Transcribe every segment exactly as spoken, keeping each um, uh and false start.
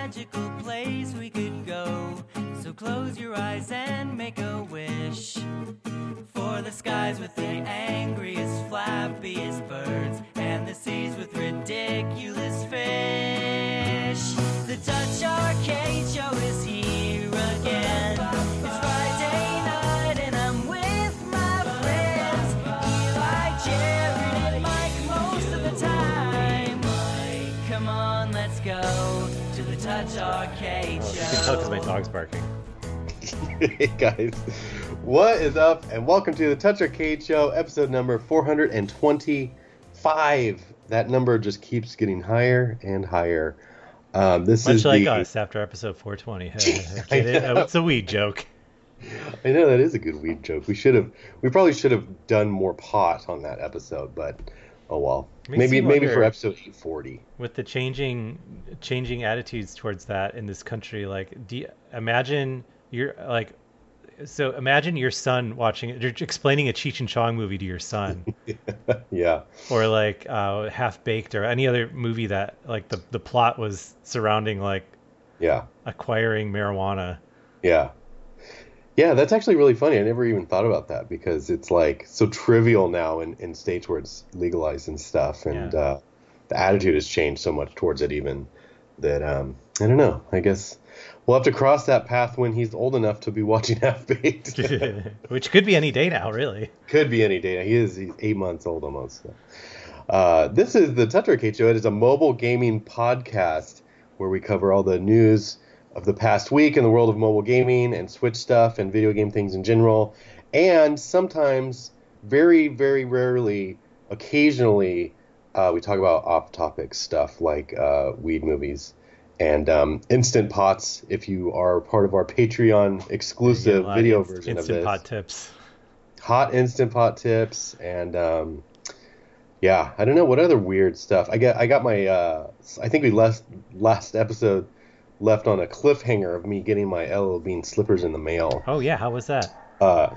magical place we could go. So close your eyes and make a wish for the skies with the angriest, flappiest birds and the seas with ridiculous fish. The Touch Arcade Show is here again. It's Friday night and I'm with my friends Eli, Jared, and Mike most of the time. Come on, let's go to the Touch Arcade Oh, Show. you can tell because my dog's barking. Hey guys, what is up? And welcome to the Touch Arcade Show, episode number four hundred twenty-five. That number just keeps getting higher and higher. Um, this Much is like the... us after episode four twenty. Get it? It's a weed joke. I know that is a good weed joke. We should have, we probably should have done more pot on that episode, but oh well. Makes Maybe you maybe wonder, for episode eight forty. with the changing changing attitudes towards that in this country, like, do you, imagine you're like, so imagine your son watching it, you're explaining a Cheech and Chong movie to your son, Yeah. or like uh, Half Baked, or any other movie that like the the plot was surrounding like Yeah. acquiring marijuana. Yeah. Yeah, that's actually really funny. I never even thought about that because it's like so trivial now in, in states where it's legalized and stuff. And Yeah. uh, the attitude has changed so much towards it even that, um, I don't know. I guess we'll have to cross that path when he's old enough to be watching Half-Baked. Which could be any day now, really. Could be any day. He is he's eight months old almost. So. Uh, this is the Touch Arcade Show. It is a mobile gaming podcast where we cover all the news of the past week in the world of mobile gaming and Switch stuff and video game things in general. And sometimes, very, very rarely, occasionally, uh, we talk about off-topic stuff like uh, weed movies and um, Instant Pots. If you are part of our Patreon exclusive Yeah, video inst- version of Instant this. Pot tips. Hot Instant Pot tips and um, yeah, I don't know what other weird stuff. I got I got my uh, I think we last last episode left on a cliffhanger of me getting my L L Bean slippers in the mail. Oh yeah, how was that? Uh,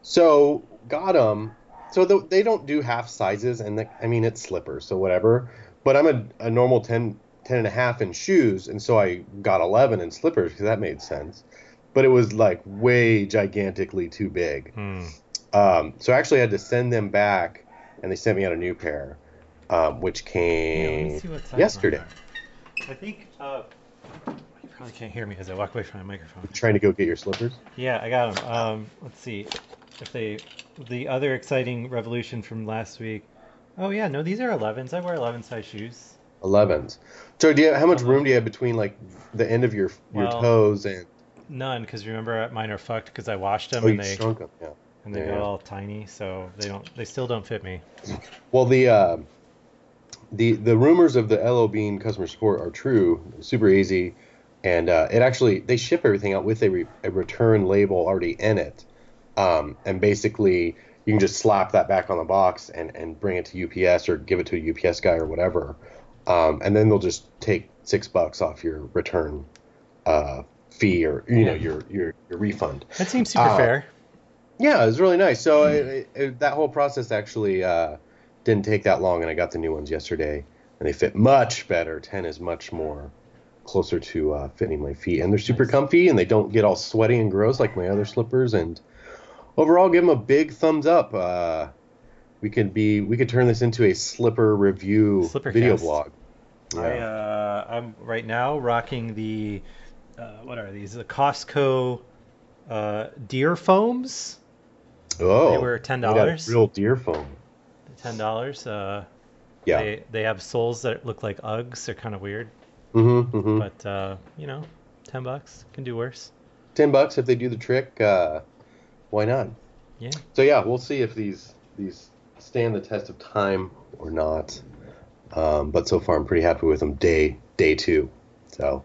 so got them. So the, they don't do half sizes, and the, I mean it's slippers, so whatever. But I'm a, a normal ten, ten and a half in shoes, and so I got eleven in slippers because that made sense. But it was like way gigantically too big. Hmm. Um, so I actually had to send them back, and they sent me out a new pair, um, which Yeah, let came me see what size yesterday. mine are. I think uh, you probably can't hear me as I walk away from my microphone. Trying to go get your slippers. Yeah, I got them. Um, let's see if they. The other exciting revolution from last week. Oh yeah, no, these are elevens. I wear eleven size shoes. elevens. So do you how much Um, room do you have between like the end of your your Well, toes and None, because remember mine are fucked because I washed them oh and you they shrunk them? Yeah. and they Yeah, got yeah. all tiny, so they don't. They still don't fit me. Well, the uh, the the rumors of the L O Bean customer support are true. Super easy, and uh, it actually they ship everything out with a, re, a return label already in it, um, and basically you can just slap that back on the box and, and bring it to U P S or give it to a U P S guy or whatever, um, and then they'll just take six bucks off your return uh, fee or you know your your your refund. That seems super Uh, fair. Yeah, it was really nice. So it, it, it, that whole process actually uh, didn't take that long, and I got the new ones yesterday, and they fit much better. ten is much more closer to uh, fitting my feet, and they're super Nice. comfy, and they don't get all sweaty and gross like my other slippers. And overall, give them a big thumbs up. Uh, we could be we could turn this into a slipper review Slippercast. video blog. I uh, I'm right now rocking the uh, what are these? The Costco uh, deer foams. Oh, They were ten made out of dollars. Real deer foam. Ten dollars. Uh, Yeah. They they have soles that look like Uggs. They're kind of weird, Mm-hmm, mm-hmm. but uh, you know, ten bucks can do worse. Ten bucks if they do the trick. Uh, why not? Yeah. So yeah, we'll see if these these stand the test of time or not. Um, but so far, I'm pretty happy with them. Day day two. So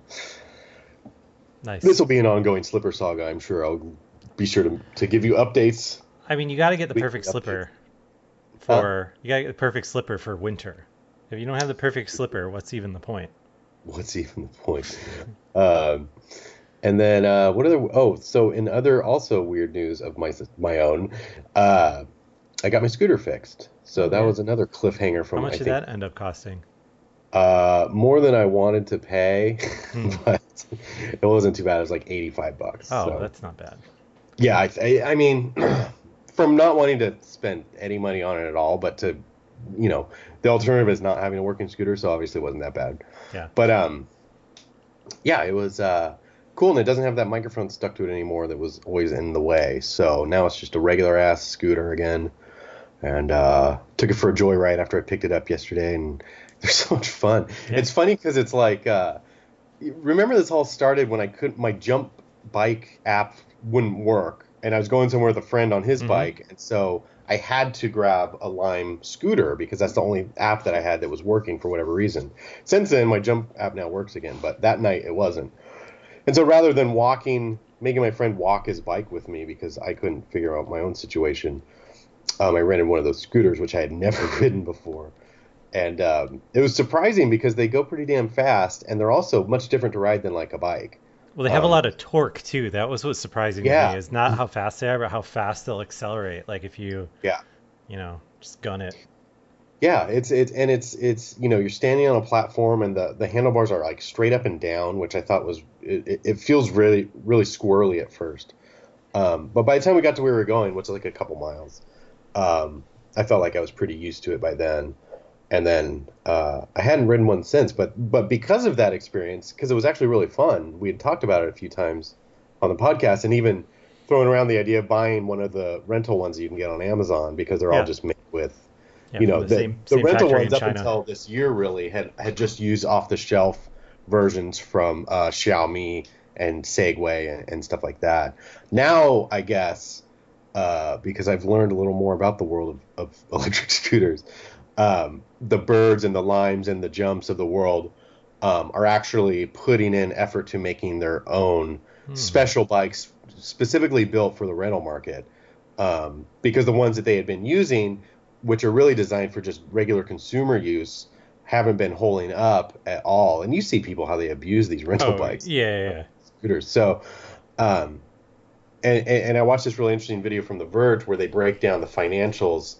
Nice. this will be an ongoing slipper saga. I'm sure I'll be sure to to give you updates. I mean, you got to get the We- perfect update. slipper Huh? for you got to get the perfect slipper for winter. If you don't have the perfect slipper, what's even the point? What's even the point? um, and then uh, what other? Oh, so in other also weird news of my my own, uh, I got my scooter fixed. So that Yeah. was another cliffhanger from How much I did think that end up costing? uh, more than I wanted to pay, Hmm. but It wasn't too bad. It was like eighty-five bucks. Oh, so. That's not bad. Yeah, I, I, I mean, from not wanting to spend any money on it at all, but to, you know, the alternative is not having a working scooter, so obviously it wasn't that bad. Yeah. But um, yeah, it was uh cool, and it doesn't have that microphone stuck to it anymore that was always in the way. So now it's just a regular ass scooter again, and uh, took it for a joyride after I picked it up yesterday, and they're so much fun. Yeah. It's funny because it's like, uh, remember this all started when I couldn't, my Jump bike app wouldn't work, and I was going somewhere with a friend on his Mhm. bike, and so I had to grab a Lime scooter because that's the only app that I had that was working for whatever reason. Since then, my Jump app now works again, but that night it wasn't. And so rather than walking, making my friend walk his bike with me because I couldn't figure out my own situation, um, I rented one of those scooters, which I had never ridden before. And um, it was surprising because they go pretty damn fast, and they're also much different to ride than like a bike. Well, they have Um, a lot of torque too. That was what's surprising to Yeah. me. Is not how fast they are, but how fast they'll accelerate. Like if you, Yeah. you know, just gun it. Yeah, it's it's and it's it's you know, you're standing on a platform, and the the handlebars are like straight up and down, which I thought was it, it- it feels really really squirrely at first. Um, but by the time we got to where we were going, which is like a couple miles, um, I felt like I was pretty used to it by then. And then uh, I hadn't ridden one since, but but because of that experience, because it was actually really fun, we had talked about it a few times on the podcast, and even throwing around the idea of buying one of the rental ones that you can get on Amazon because they're Yeah. all just made with, Yeah, you from know, the the, same- the same rental factory ones in up China. until this year really had had just used off the shelf versions from uh, Xiaomi and Segway and, and stuff like that. Now, I guess, uh, because I've learned a little more about the world of, of electric scooters, um, the Birds and the Limes and the Jumps of the world um, are actually putting in effort to making their own Hmm. special bikes specifically built for the rental market. Um, because the ones that they had been using, which are really designed for just regular consumer use, haven't been holding up at all. And you see people how they abuse these rental Oh, bikes, yeah, yeah, yeah. scooters. So, um, and, and and I watched this really interesting video from The Verge where they break down the financials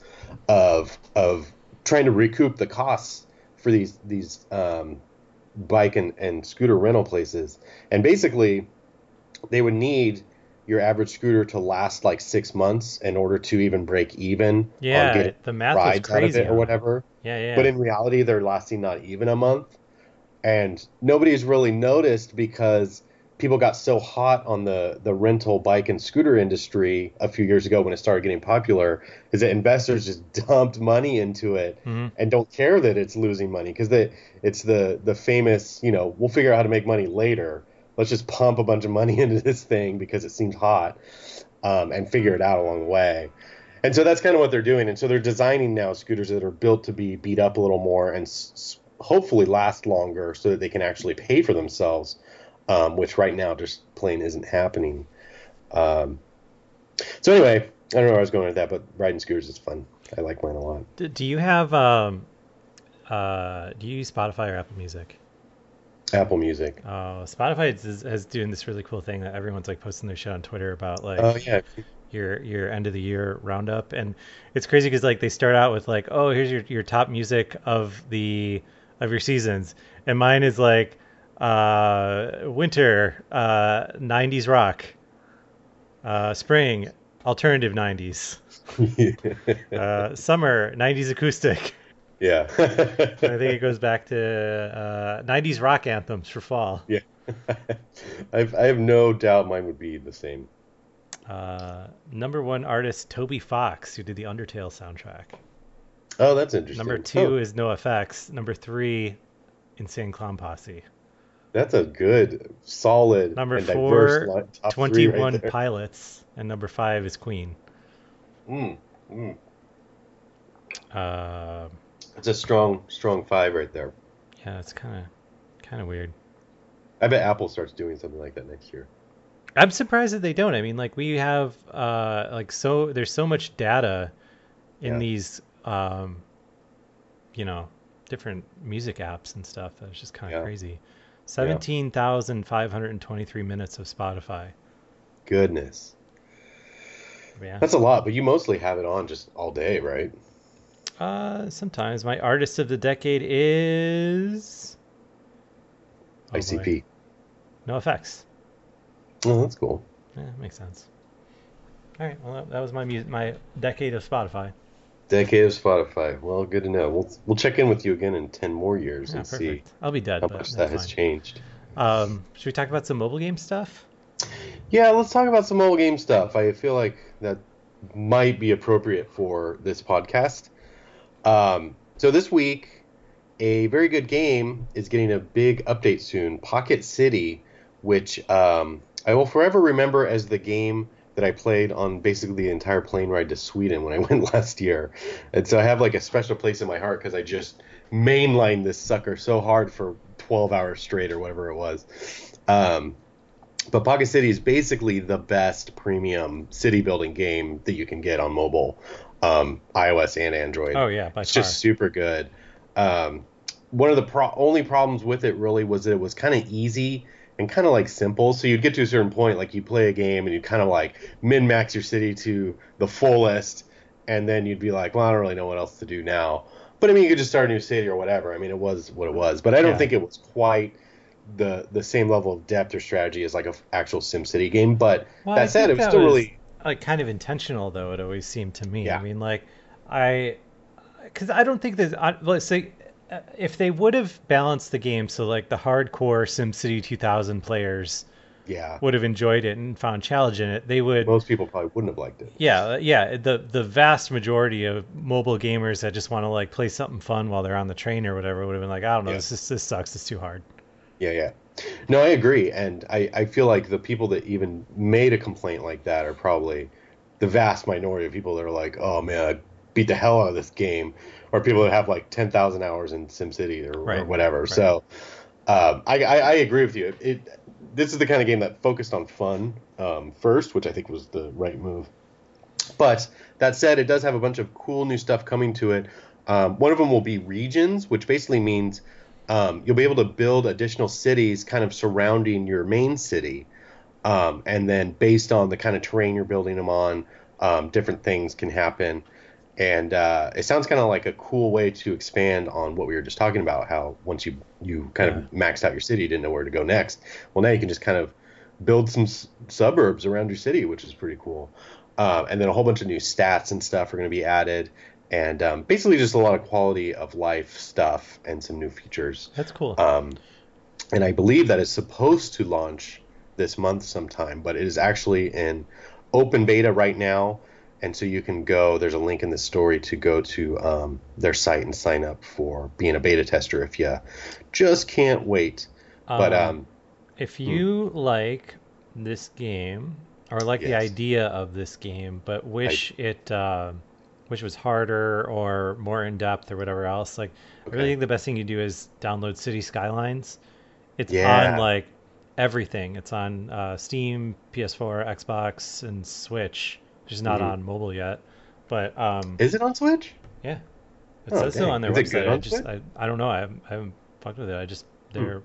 of of trying to recoup the costs for these these um, bike and, and scooter rental places. And basically, they would need your average scooter to last like six months in order to even break even Yeah, on getting the math was rides out of crazy it or on it. whatever. Yeah, yeah. But in reality, they're lasting not even a month. And nobody's really noticed because people got so hot on the, the rental bike and scooter industry a few years ago when it started getting popular, is that investors just dumped money into it Mhm. and don't care that it's losing money because it's the, the famous, you know, we'll figure out how to make money later. Let's just pump a bunch of money into this thing because it seems hot, um, and figure it out along the way. And so that's kind of what they're doing. And so they're designing now scooters that are built to be beat up a little more and s- hopefully last longer so that they can actually pay for themselves, um, which right now just plain isn't happening. Um, so anyway, I don't know where I was going with that, but riding scooters is fun. I like mine a lot. D- Do you have um, uh, do you use Spotify or Apple Music? Apple Music. Uh, Spotify is, is doing this really cool thing that everyone's like posting their shit on Twitter about like Oh yeah, your your end of the year roundup, and it's crazy because like they start out with like, oh, here's your, your top music of the of your seasons, and mine is like uh, winter, uh, nineties rock, uh, spring, alternative nineties, uh, summer, nineties acoustic. yeah. I think it goes back to uh, nineties rock anthems for fall. Yeah. I've, I have no doubt mine would be the same. Uh, number one artist Toby Fox, who did the Undertale soundtrack. Oh, that's interesting. Number two Oh, is NoFX. Number three, Insane Clown Posse. that's a good, solid, Number and four, diverse li- top three twenty-one right there. Pilots. And number five is Queen. Mm, mm. Uh, It's a strong, strong five right there. yeah, it's kind of kind of weird. I bet Apple starts doing something like that next year. I'm surprised that they don't. I mean, like we have uh, like so there's so much data in Yeah. these um, you know, different music apps and stuff. That's just kind of Yeah. crazy. seventeen thousand five hundred twenty-three minutes of Spotify. Goodness. Yeah. That's a lot, but you mostly have it on just all day, right? Uh, sometimes my artist of the decade is oh, boy. I C P. no effects. Oh, that's cool. Yeah, makes sense. All right, well, that, that was my mu- my decade of Spotify. Decade of Spotify. Well, good to know. We'll we'll check in with you again in ten more years Yeah, and see perfect. I'll be dead, how but much that's that has fine. changed. Um, should we talk about some mobile game stuff? Yeah, let's talk about some mobile game stuff. I feel like that might be appropriate for this podcast. Um, so this week, a very good game is getting a big update soon. Pocket City, which um, I will forever remember as the game that I played on basically the entire plane ride to Sweden when I went last year. And so I have like a special place in my heart because I just mainlined this sucker so hard for twelve hours straight or whatever it was. Um, but Pocket City is basically the best premium city building game that you can get on mobile, um, iOS and Android. Oh yeah, by It's far. just super good. Um, one of the pro- only problems with it really was that it was kind of easy and kind of like simple. So you'd get to a certain point, like you play a game and you kind of like min max your city to the fullest, and then you'd be like, well, I don't really know what else to do now. But I mean, you could just start a new city or whatever. I mean, it was what it was. But I don't Yeah. think it was quite the the same level of depth or strategy as like a f- actual SimCity game. But Well, that I said, think it was that still was, really like kind of intentional, though. It always seemed to me. Yeah. I mean, like I, because I don't think that. I, let's say, uh, if they would have balanced the game so like the hardcore SimCity two thousand players yeah. would have enjoyed it and found challenge in it, they would. Most people probably wouldn't have liked it. Yeah, uh, yeah. The the vast majority of mobile gamers that just want to like play something fun while they're on the train or whatever would have been like, I don't know, Yeah. this is, this sucks. It's too hard. Yeah, yeah. No, I agree. And I, I feel like the people that even made a complaint like that are probably the vast minority of people that are like, oh man, I beat the hell out of this game. Or people that have like ten thousand hours in SimCity or, Right, or whatever. right. So um, I, I, I agree with you. It, it This is the kind of game that focused on fun um, first, which I think was the right move. But that said, it does have a bunch of cool new stuff coming to it. Um, one of them will be regions, which basically means um, you'll be able to build additional cities kind of surrounding your main city. Um, and then based on the kind of terrain you're building them on, um, different things can happen. And uh, it sounds kind of like a cool way to expand on what we were just talking about, how once you, you kind of maxed out your city, you didn't know where to go next. Well, now you can just kind of build some s- suburbs around your city, which is pretty cool. Um, and then a whole bunch of new stats and stuff are going to be added. And um, basically just a lot of quality of life stuff and some new features. That's cool. Um, and I believe that is supposed to launch this month sometime, but it is actually in open beta right now. And so you can go, there's a link in the story to go to um, their site and sign up for being a beta tester if you just can't wait. But Um, um, If you like this game or like the Yes. idea of this game, but wish it uh, wish it was harder or more in depth or whatever else, like I really Okay. think the best thing you do is download City Skylines. It's Yeah. on like everything. It's on uh, Steam, P S four, Xbox, and Switch. Just not Mhm. on mobile yet. But um, is it on Switch? yeah, it Oh, says so dang. on their Is it website. good I on just Switch? I, I don't know. I haven't, I haven't fucked with it. I just their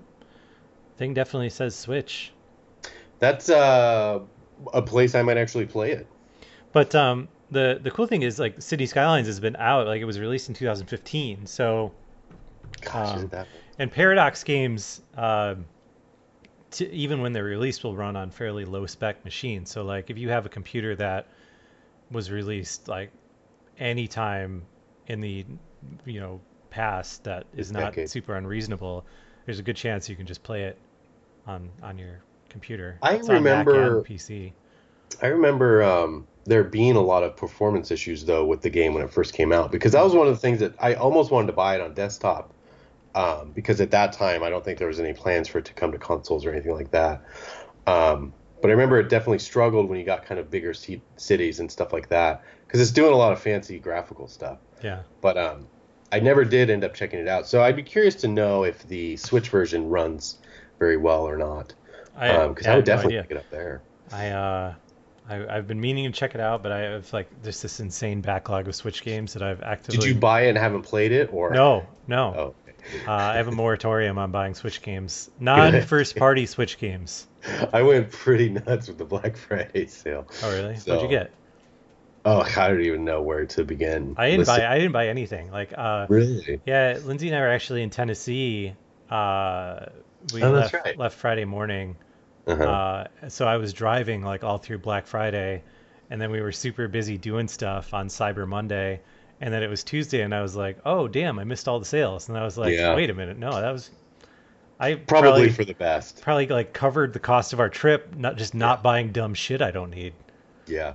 thing definitely says Switch. That's uh, a place I might actually play it. But um, the the cool thing is like City Skylines has been out. Like it was released in two thousand fifteen. So Gosh, Um, is it that? and Paradox games, uh, t- even when they're released, will run on fairly low spec machines. So like if you have a computer that was released like anytime in the you know past that is This not decade. super unreasonable, there's a good chance you can just play it on on your computer. I It's on Mac remember- and P C. I remember um, there being a lot of performance issues though with the game when it first came out, because that was one of the things that I almost wanted to buy it on desktop, um, because at that time I don't think there was any plans for it to come to consoles or anything like that. Um, but I remember it definitely struggled when you got kind of bigger c- cities and stuff like that, because it's doing a lot of fancy graphical stuff. Yeah. But um, I never did end up checking it out, so I'd be curious to know if the Switch version runs very well or not, I because I I would have no definitely idea. pick it up there. I uh, I, I've been meaning to check it out, but I have like there's this insane backlog of Switch games that I've actively. Did you buy it and haven't played it, or No, no. Oh, Uh, I have a moratorium on buying Switch games, non-first party Switch games. I went pretty nuts with the Black Friday sale. Oh really? So- What'd you get? Oh, I don't even know where to begin. I didn't Listen- buy. I didn't buy anything. Like, uh, Really? yeah, Lindsay and I were actually in Tennessee. Uh, we Oh, that's left right. left Friday morning Uh-huh. Uh, so I was driving like all through Black Friday, and then we were super busy doing stuff on Cyber Monday, and then it was Tuesday, and I was like, oh damn, I missed all the sales, and I was like, Yeah. wait a minute, no, that was I Probably probably for the best. probably like covered the cost of our trip, not just not Yeah. buying dumb shit I don't need. Yeah.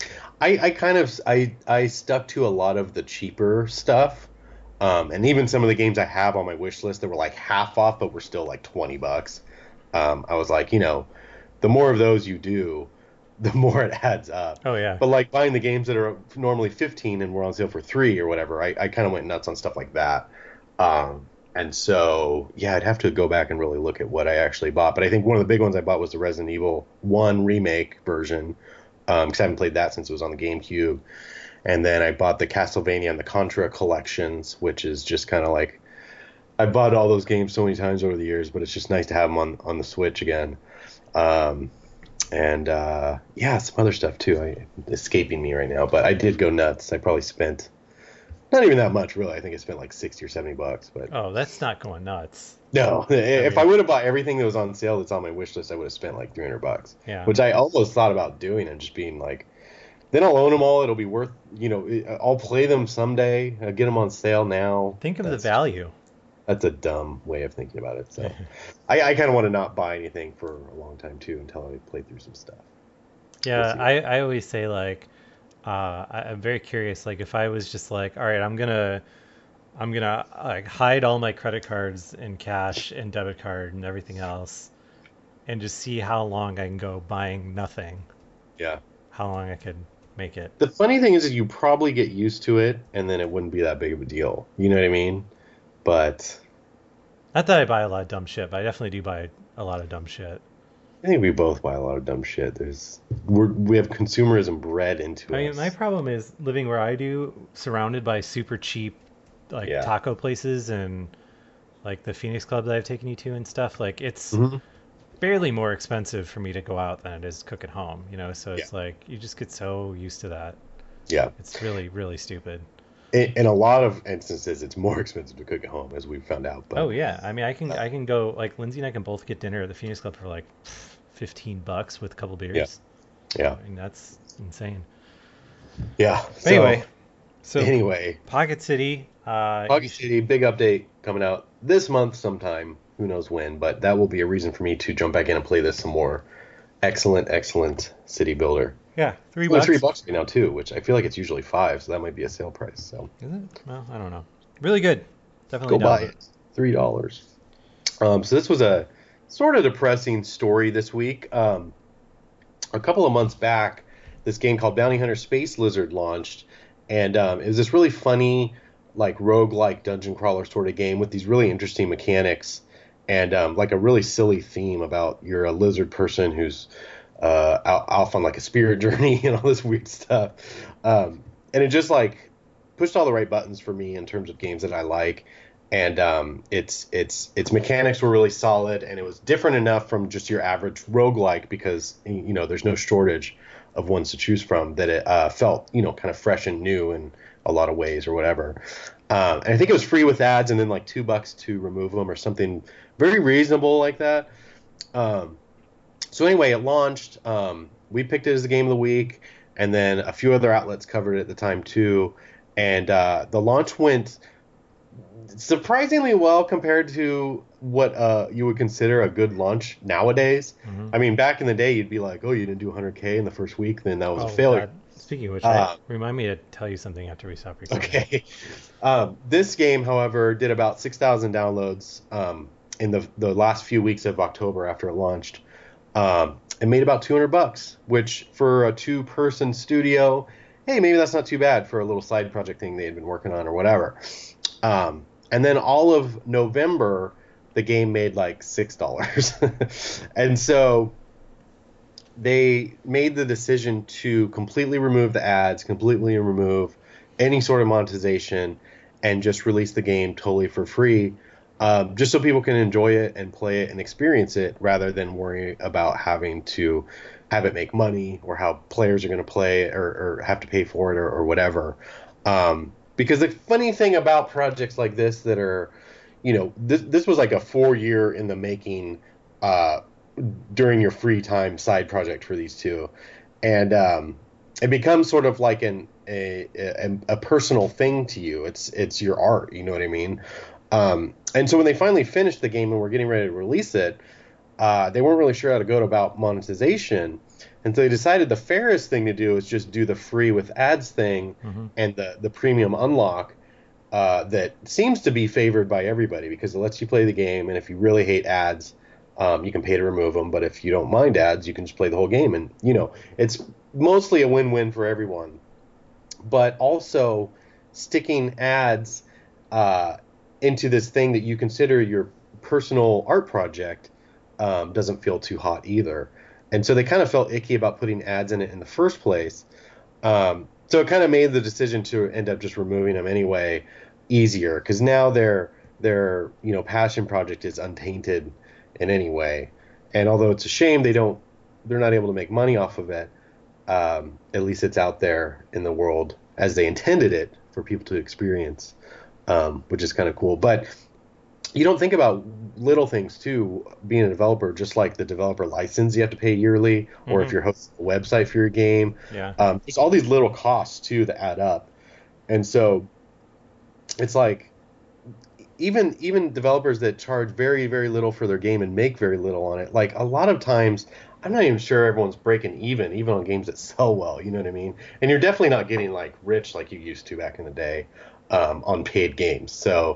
I, I kind of I I stuck to a lot of the cheaper stuff. Um, and even some of the games I have on my wish list that were like half off but were still like twenty bucks. Um, I was like, you know, the more of those you do, the more it adds up. Oh yeah. But like buying the games that are normally fifteen and were on sale for three or whatever, I, I kind of went nuts on stuff like that. Um, and so, yeah, I'd have to go back and really look at what I actually bought. But I think one of the big ones I bought was the Resident Evil one remake version, because I haven't played that since it was on the GameCube. And then I bought the Castlevania and the Contra collections, which is just kind of like, I bought all those games so many times over the years, but it's just nice to have them on, on the Switch again. Um, and uh, yeah, some other stuff too. I, escaping me right now, but I did go nuts. I probably spent not even that much, really. I think I spent like sixty or seventy bucks. But Oh, that's not going nuts. no, if mean- I would have bought everything that was on sale that's on my wish list, I would have spent like three hundred bucks. Yeah. Which I almost thought about doing and just being like, then I'll own them all. It'll be worth, you know, I'll play them someday. I'll get them on sale now. Think of That's- the value. That's a dumb way of thinking about it. So I, I kind of want to not buy anything for a long time too until I play through some stuff. Yeah, see. I, I always say like, uh, I, I'm very curious. Like if I was just like, all right, I'm gonna, I'm gonna like hide all my credit cards and cash and debit card and everything else, and just see how long I can go buying nothing. Yeah. How long I could make it. The funny thing is, is you probably get used to it, and then it wouldn't be that big of a deal. You know what I mean? But Not that I buy a lot of dumb shit, but I definitely do buy a lot of dumb shit. I think we both buy a lot of dumb shit. There's we're, we have consumerism bred into I mean, us. my problem is living where I do, surrounded by super cheap, like Yeah. taco places and like the Phoenix Club that I've taken you to and stuff. Like it's Mhm. barely more expensive for me to go out than it is to cook at home, you know? So it's Yeah. like you just get so used to that. Yeah. It's really, really stupid. In, in a lot of instances, it's more expensive to cook at home, as we've found out. But Oh yeah, I mean, I can I can go like Lindsay and I can both get dinner at the Phoenix Club for like fifteen bucks with a couple beers. yeah, I mean, that's insane. yeah. But anyway, so So anyway, Pocket City. Uh, Pocket City, big update coming out this month sometime. Who knows when? But that will be a reason for me to jump back in and play this some more. Excellent, excellent city builder. yeah, three Well, bucks. three bucks right now too, which I feel like it's usually five, so that might be a sale price. So Is it? Well, I don't know. Really good. Definitely go buy down. it. Three dollars. Um, so this was a sort of depressing story this week. Um, a couple of months back, this game called Bounty Hunter Space Lizard launched, and um, it was this really funny, like roguelike dungeon crawler sort of game with these really interesting mechanics and um, like a really silly theme about you're a lizard person who's uh, out, off on like a spirit journey and all this weird stuff. Um, and it just like pushed all the right buttons for me in terms of games that I like. And um, its its its mechanics were really solid, and it was different enough from just your average roguelike because you know there's no shortage of ones to choose from that it uh, felt you know kind of fresh and new in a lot of ways or whatever. Um, and I think it was free with ads and then like two bucks to remove them or something very reasonable like that. Um, so anyway, it launched. Um, we picked it as the game of the week, and then a few other outlets covered it at the time too. And uh, the launch went surprisingly well compared to what uh, you would consider a good launch nowadays. Mhm. I mean, back in the day, you'd be like, oh, you didn't do one hundred K in the first week, then that was Oh, a failure. God. Speaking of which, Uh, I, remind me to tell you something after we stop recording. Okay. Um, this game, however, did about six thousand downloads um, in the the last few weeks of October after it launched, um, and made about two hundred bucks, which for a two-person studio, hey, maybe that's not too bad for a little side project thing they had been working on or whatever. Um, and then all of November, the game made like six dollars, and so they made the decision to completely remove the ads, completely remove any sort of monetization, and just release the game totally for free, um, just so people can enjoy it and play it and experience it rather than worry about having to have it make money or how players are going to play or, or have to pay for it or, or whatever. Um, because the funny thing about projects like this that are, you know, this, this was like a four year in the making uh, during your free time side project for these two, and um, it becomes sort of like an a, a a personal thing to you. It's it's your art, you know what I mean? Um, and so when they finally finished the game and were getting ready to release it, uh, they weren't really sure how to go about monetization, and so they decided the fairest thing to do is just do the free with ads thing, Mm-hmm. and the the premium unlock. Uh, that seems to be favored by everybody because it lets you play the game, and if you really hate ads, um, you can pay to remove them. But if you don't mind ads, you can just play the whole game, and you know it's mostly a win-win for everyone. But also sticking ads uh, into this thing that you consider your personal art project um, doesn't feel too hot either, and so they kind of felt icky about putting ads in it in the first place. Um, so it kind of made the decision to end up just removing them anyway easier because now their their you know passion project is untainted in any way, and although it's a shame they don't they're not able to make money off of it, um, at least it's out there in the world as they intended it for people to experience, um, which is kind of cool. But you don't think about little things too, being a developer, just like the developer license you have to pay yearly, or Mhm. if you're hosting a website for your game. Yeah. Um, there's all these little costs too that add up, and so it's like even even developers that charge very very little for their game and make very little on it. Like a lot of times, I'm not even sure everyone's breaking even, even on games that sell well. You know what I mean? And you're definitely not getting like rich like you used to back in the day um, on paid games. So.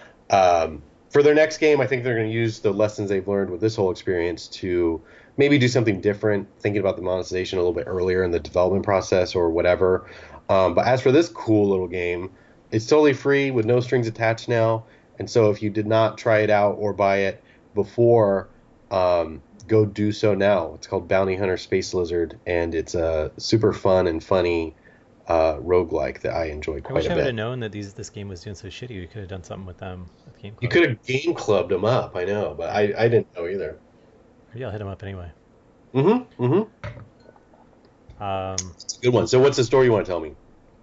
Um, For their next game, I think they're going to use the lessons they've learned with this whole experience to maybe do something different, thinking about the monetization a little bit earlier in the development process or whatever. Um, but as for this cool little game, it's totally free with no strings attached now. And so if you did not try it out or buy it before, um, go do so now. It's called Bounty Hunter Space Lizard, and it's a super fun and funny uh, roguelike that I enjoy I quite wish a I would have bit. known that these this game was doing so shitty. We could have done something with them with Game You Club. could have game clubbed them up, I know, but I, I didn't know either. Maybe I'll hit them up anyway. Mm-hmm. Mm-hmm. Um, It's a good one. So what's the story you want to tell me?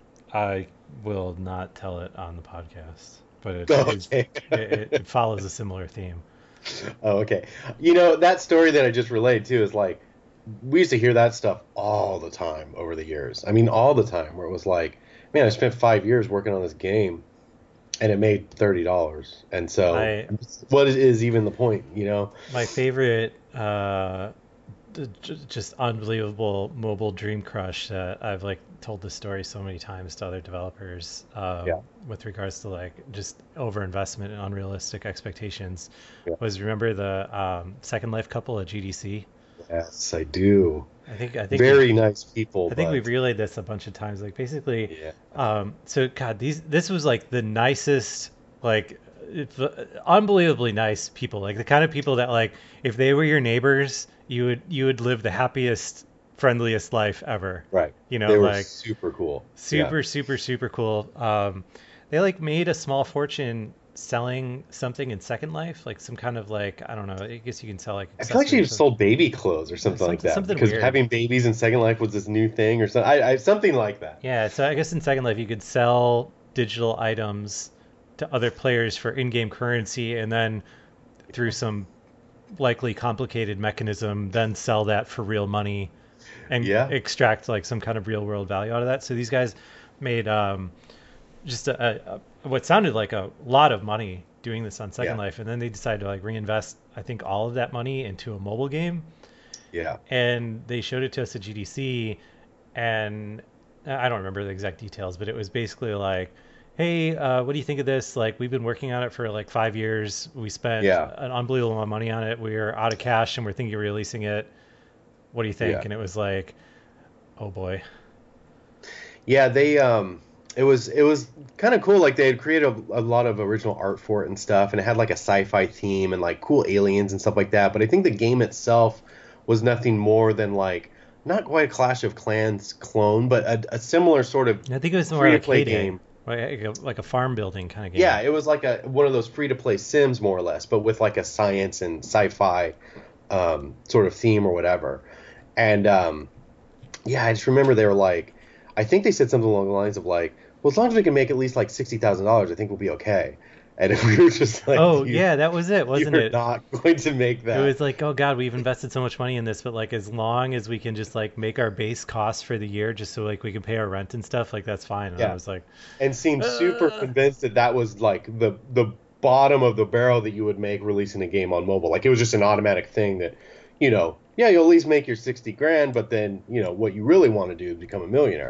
I will not tell it on the podcast, but it, Oh, it's, okay. it, it, it follows a similar theme. Oh, okay. You know, that story that I just relayed too is like, we used to hear that stuff all the time over the years. I mean, all the time, where it was like, man, I spent five years working on this game and it made thirty dollars. And so I what is even the point, you know? My favorite, uh, d- j- just unbelievable mobile dream crush that I've like told this story so many times to other developers um, Yeah. with regards to like just overinvestment and unrealistic expectations Yeah. was remember the um, Second Life couple at G D C? Yes, I do. I think I think Very we, nice people, I think but we've relayed this a bunch of times. Like basically, yeah. um, so God, these this was like the nicest, like it's, uh, unbelievably nice people. Like the kind of people that like if they were your neighbors, you would you would live the happiest, friendliest life ever. Right. You know, They were like super cool. super, super, super cool. Um, they like made a small fortune selling something in Second Life, like some kind of like I don't know. I guess you can sell like I feel like she accessories. sold baby clothes or something like something- that something because weird. having babies in Second Life was this new thing or something. I, I something like that. Yeah, so I guess in Second Life you could sell digital items to other players for in-game currency, and then through some likely complicated mechanism, then sell that for real money and Yeah. extract like some kind of real-world value out of that. So these guys made um, just a, a, a- what sounded like a lot of money doing this on Second Yeah. Life, and then they decided to like reinvest, I think, all of that money into a mobile game. Yeah. And they showed it to us at G D C, and I don't remember the exact details, but it was basically like, hey, uh, what do you think of this? Like, we've been working on it for like five years. We spent Yeah. an unbelievable amount of money on it. We're out of cash and we're thinking of releasing it. What do you think? Yeah. And it was like, oh boy. Yeah, they um it was it was kind of cool. Like they had created a, a lot of original art for it and stuff, and it had like a sci-fi theme and like cool aliens and stuff like that. But I think the game itself was nothing more than like not quite a Clash of Clans clone, but a, a similar sort of I think it was more free-to-play arcade game. like a, like a farm building kind of game. Yeah, it was like a one of those free-to-play Sims more or less, but with like a science and sci-fi um, sort of theme or whatever. And um, yeah, I just remember they were like, I think they said something along the lines of like, well, as long as we can make at least like sixty thousand dollars, I think we'll be okay. And we were just like, Oh you, yeah, that was it, wasn't you're it? not going to make It that. was like, oh God, we've invested so much money in this, but like as long as we can just like make our base costs for the year, just so like we can pay our rent and stuff, like that's fine. And I Yeah. was like, And seemed super uh, convinced that that was like the the bottom of the barrel that you would make releasing a game on mobile. Like it was just an automatic thing that, you know, yeah, you'll at least make your sixty grand, but then, you know, what you really want to do is become a millionaire.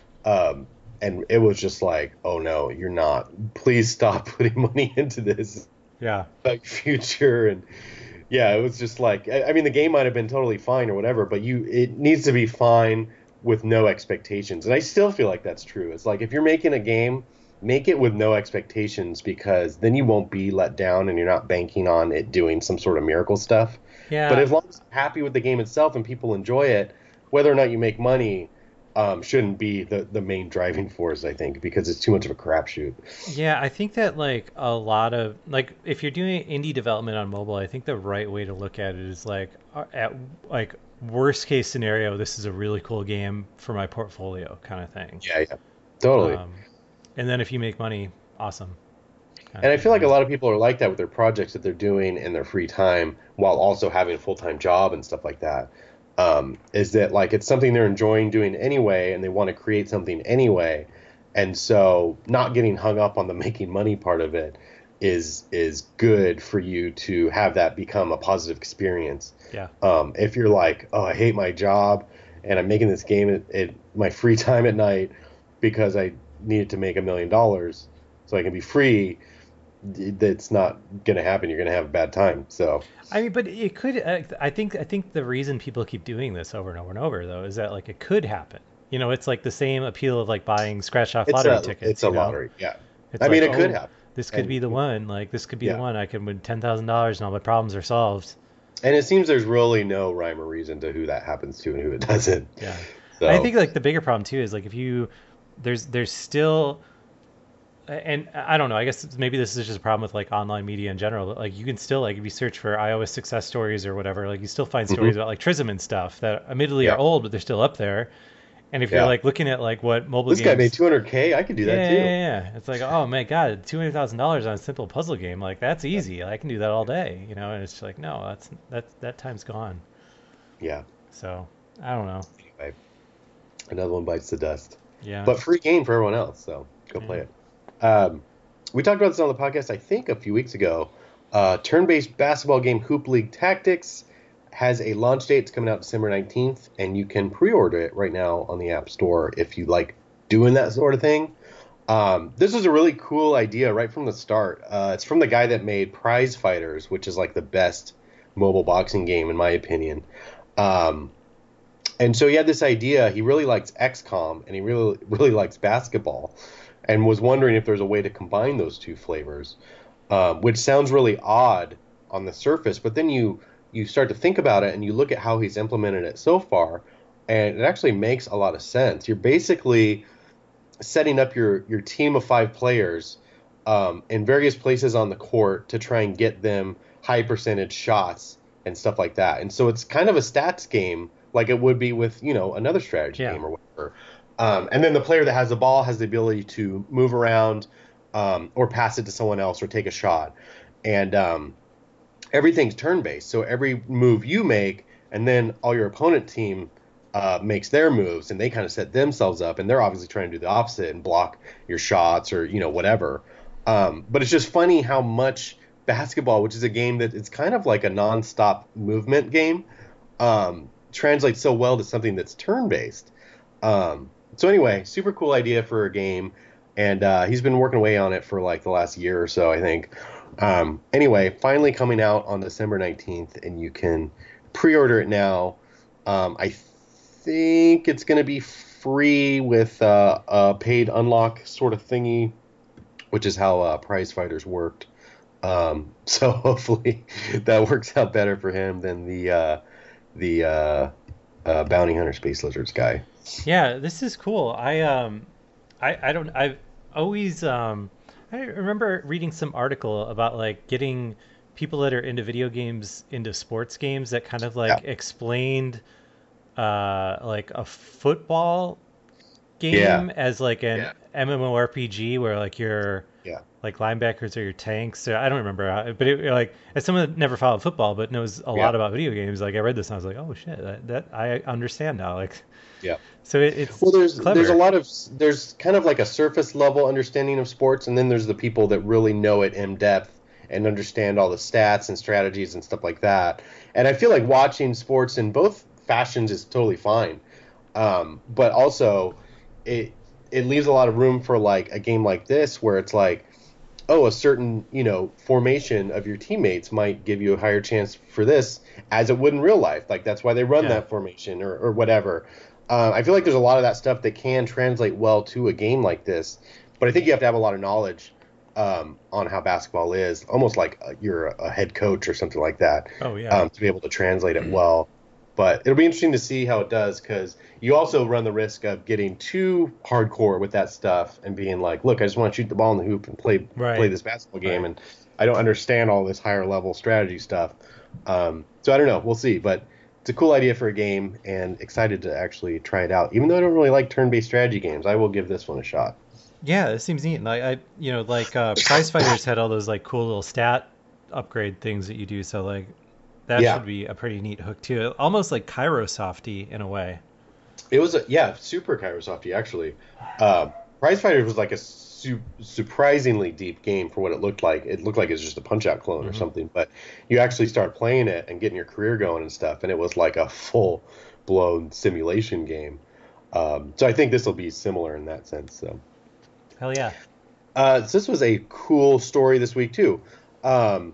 Um, and it was just like, oh no, you're not. Please stop putting money into this yeah, like future. And yeah, it was just like, I, I mean, the game might have been totally fine or whatever, but you it needs to be fine with no expectations. And I still feel like that's true. It's like if you're making a game, make it with no expectations, because then you won't be let down and you're not banking on it doing some sort of miracle stuff. But yeah. as long as you're happy with the game itself and people enjoy it, whether or not you make money, um, shouldn't be the, the main driving force, I think, because it's too much of a crapshoot. Yeah, I think that like a lot of like if you're doing indie development on mobile, I think the right way to look at it is like uh, at like worst case scenario, this is a really cool game for my portfolio kind of thing. Yeah, yeah, totally. Um, and then if you make money, awesome kind And of I thing, feel you like a know. lot of people are like that with their projects that they're doing in their free time while also having a full-time job and stuff like that. Um, is that like it's something they're enjoying doing anyway, and they want to create something anyway, and so not getting hung up on the making money part of it is is good for you to have that become a positive experience. Yeah. Um, if you're like, oh, I hate my job and I'm making this game at, at my free time at night because I needed to make a million dollars so I can be free, that's not going to happen. You're going to have a bad time. So, I mean, but it could. Uh, I think. I think the reason people keep doing this over and over and over, though, is that like it could happen. You know, it's like the same appeal of like buying scratch-off it's lottery a tickets. it's a You know, lottery. Yeah. it's I mean, like, it could oh, happen. this could And be the one. Like this could be the yeah. one. I can win ten thousand dollars and all my problems are solved. And it seems there's really no rhyme or reason to who that happens to and who it doesn't. Yeah, I So, think like the bigger problem too is like if you there's there's still and I don't know. I guess maybe this is just a problem with like online media in general. But like you can still like if you search for iOS success stories or whatever, like you still find stories mhm, about like Trism and stuff that admittedly are yeah. old, but they're still up there. And if you're Yeah. like looking at like what mobile This guy made games, two hundred k. I could do yeah, that yeah, too. yeah, yeah. It's like, oh my God, two hundred thousand dollars on a simple puzzle game, like that's easy. I can do that all day, you know. And it's just like, no, that's that that time's gone. Yeah. So I don't know. Anyway, another one bites the dust. Yeah, But free game for everyone else. So go yeah, play it. Um, we talked about this on the podcast, I think, a few weeks ago. Uh, turn-based basketball game Hoop League Tactics has a launch date. It's coming out December nineteenth, and you can pre-order it right now on the App Store if you like doing that sort of thing. Um, this was a really cool idea right from the start. Uh, it's from the guy that made Prize Fighters, which is like the best mobile boxing game in my opinion. Um, and so he had this idea. He really likes X COM, and he really really likes basketball, and was wondering if there's a way to combine those two flavors, um, which sounds really odd on the surface. But then you you start to think about it, and you look at how he's implemented it so far, and it actually makes a lot of sense. You're basically setting up your your team of five players um, in various places on the court to try and get them high percentage shots and stuff like that. And so it's kind of a stats game, like it would be with you know another strategy yeah. game or whatever. Um, and then the player that has the ball has the ability to move around um, or pass it to someone else or take a shot. And um, everything's turn based. So every move you make, and then all your opponent team uh, makes their moves, and they kind of set themselves up, and they're obviously trying to do the opposite and block your shots or you know whatever. Um, but it's just funny how much basketball, which is a game that it's kind of like a nonstop movement game, um, translates so well to something that's turn based. Um, so anyway, super cool idea for a game, and uh, he's been working away on it for like the last year or so, I think. Um, anyway, finally coming out on December nineteenth, and you can pre-order it now. Um, I think it's going to be free with uh, a paid unlock sort of thingy, which is how uh, Prize Fighters worked. Um, so hopefully that works out better for him than the uh, the uh, uh, Bounty Hunter Space Lizards guy. Yeah, this is cool. I um I I don't I've always um I remember reading some article about like getting people that are into video games into sports games that kind of Yeah. like explained uh like a football game Yeah. as like an Yeah. MMORPG where like your Yeah. like linebackers or your tanks. So I don't remember, how, but it, like as someone that never followed football but knows a Yeah. lot about video games, like I read this and I was like, oh shit, that, that I understand now. Like, Yeah. so it, it's Well, there's there's a clever. lot of there's kind of like a surface level understanding of sports, and then there's the people that really know it in depth and understand all the stats and strategies and stuff like that. And I feel like watching sports in both fashions is totally fine, um, but also it it leaves a lot of room for like a game like this where it's like, oh, a certain, you know, formation of your teammates might give you a higher chance for this as it would in real life. Like that's why they run Yeah. that formation or, or whatever. Uh, I feel like there's a lot of that stuff that can translate well to a game like this, but I think you have to have a lot of knowledge um, on how basketball is, almost like uh, you're a head coach or something like that, Oh yeah. um, to be able to translate it well. But it'll be interesting to see how it does, because you also run the risk of getting too hardcore with that stuff and being like, look, I just want to shoot the ball in the hoop and play Right. play this basketball game, Right. and I don't understand all this higher level strategy stuff. Um, so I don't know. We'll see. But it's a cool idea for a game, and excited to actually try it out. Even though I don't really like turn-based strategy games, I will give this one a shot. Yeah, it seems neat. And I, I you know, like uh, Prize Fighters had all those like cool little stat upgrade things that you do. So like that Yeah. should be a pretty neat hook too. Almost like Kairos-softy in a way. It was a yeah, super Kairosofty actually. Uh, Prize Fighters was like a su- surprisingly deep game for what it looked like. It looked like it was just a Punch Out clone or Mhm. something, but you actually start playing it and getting your career going and stuff, and it was like a full blown simulation game. Um, so I think this will be similar in that sense. So. Hell yeah. Uh, so this was a cool story this week too. Um,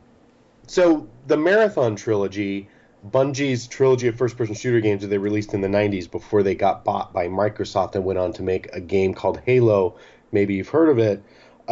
so the Marathon trilogy, Bungie's trilogy of first-person shooter games that they released in the nineties before they got bought by Microsoft and went on to make a game called Halo. Maybe you've heard of it.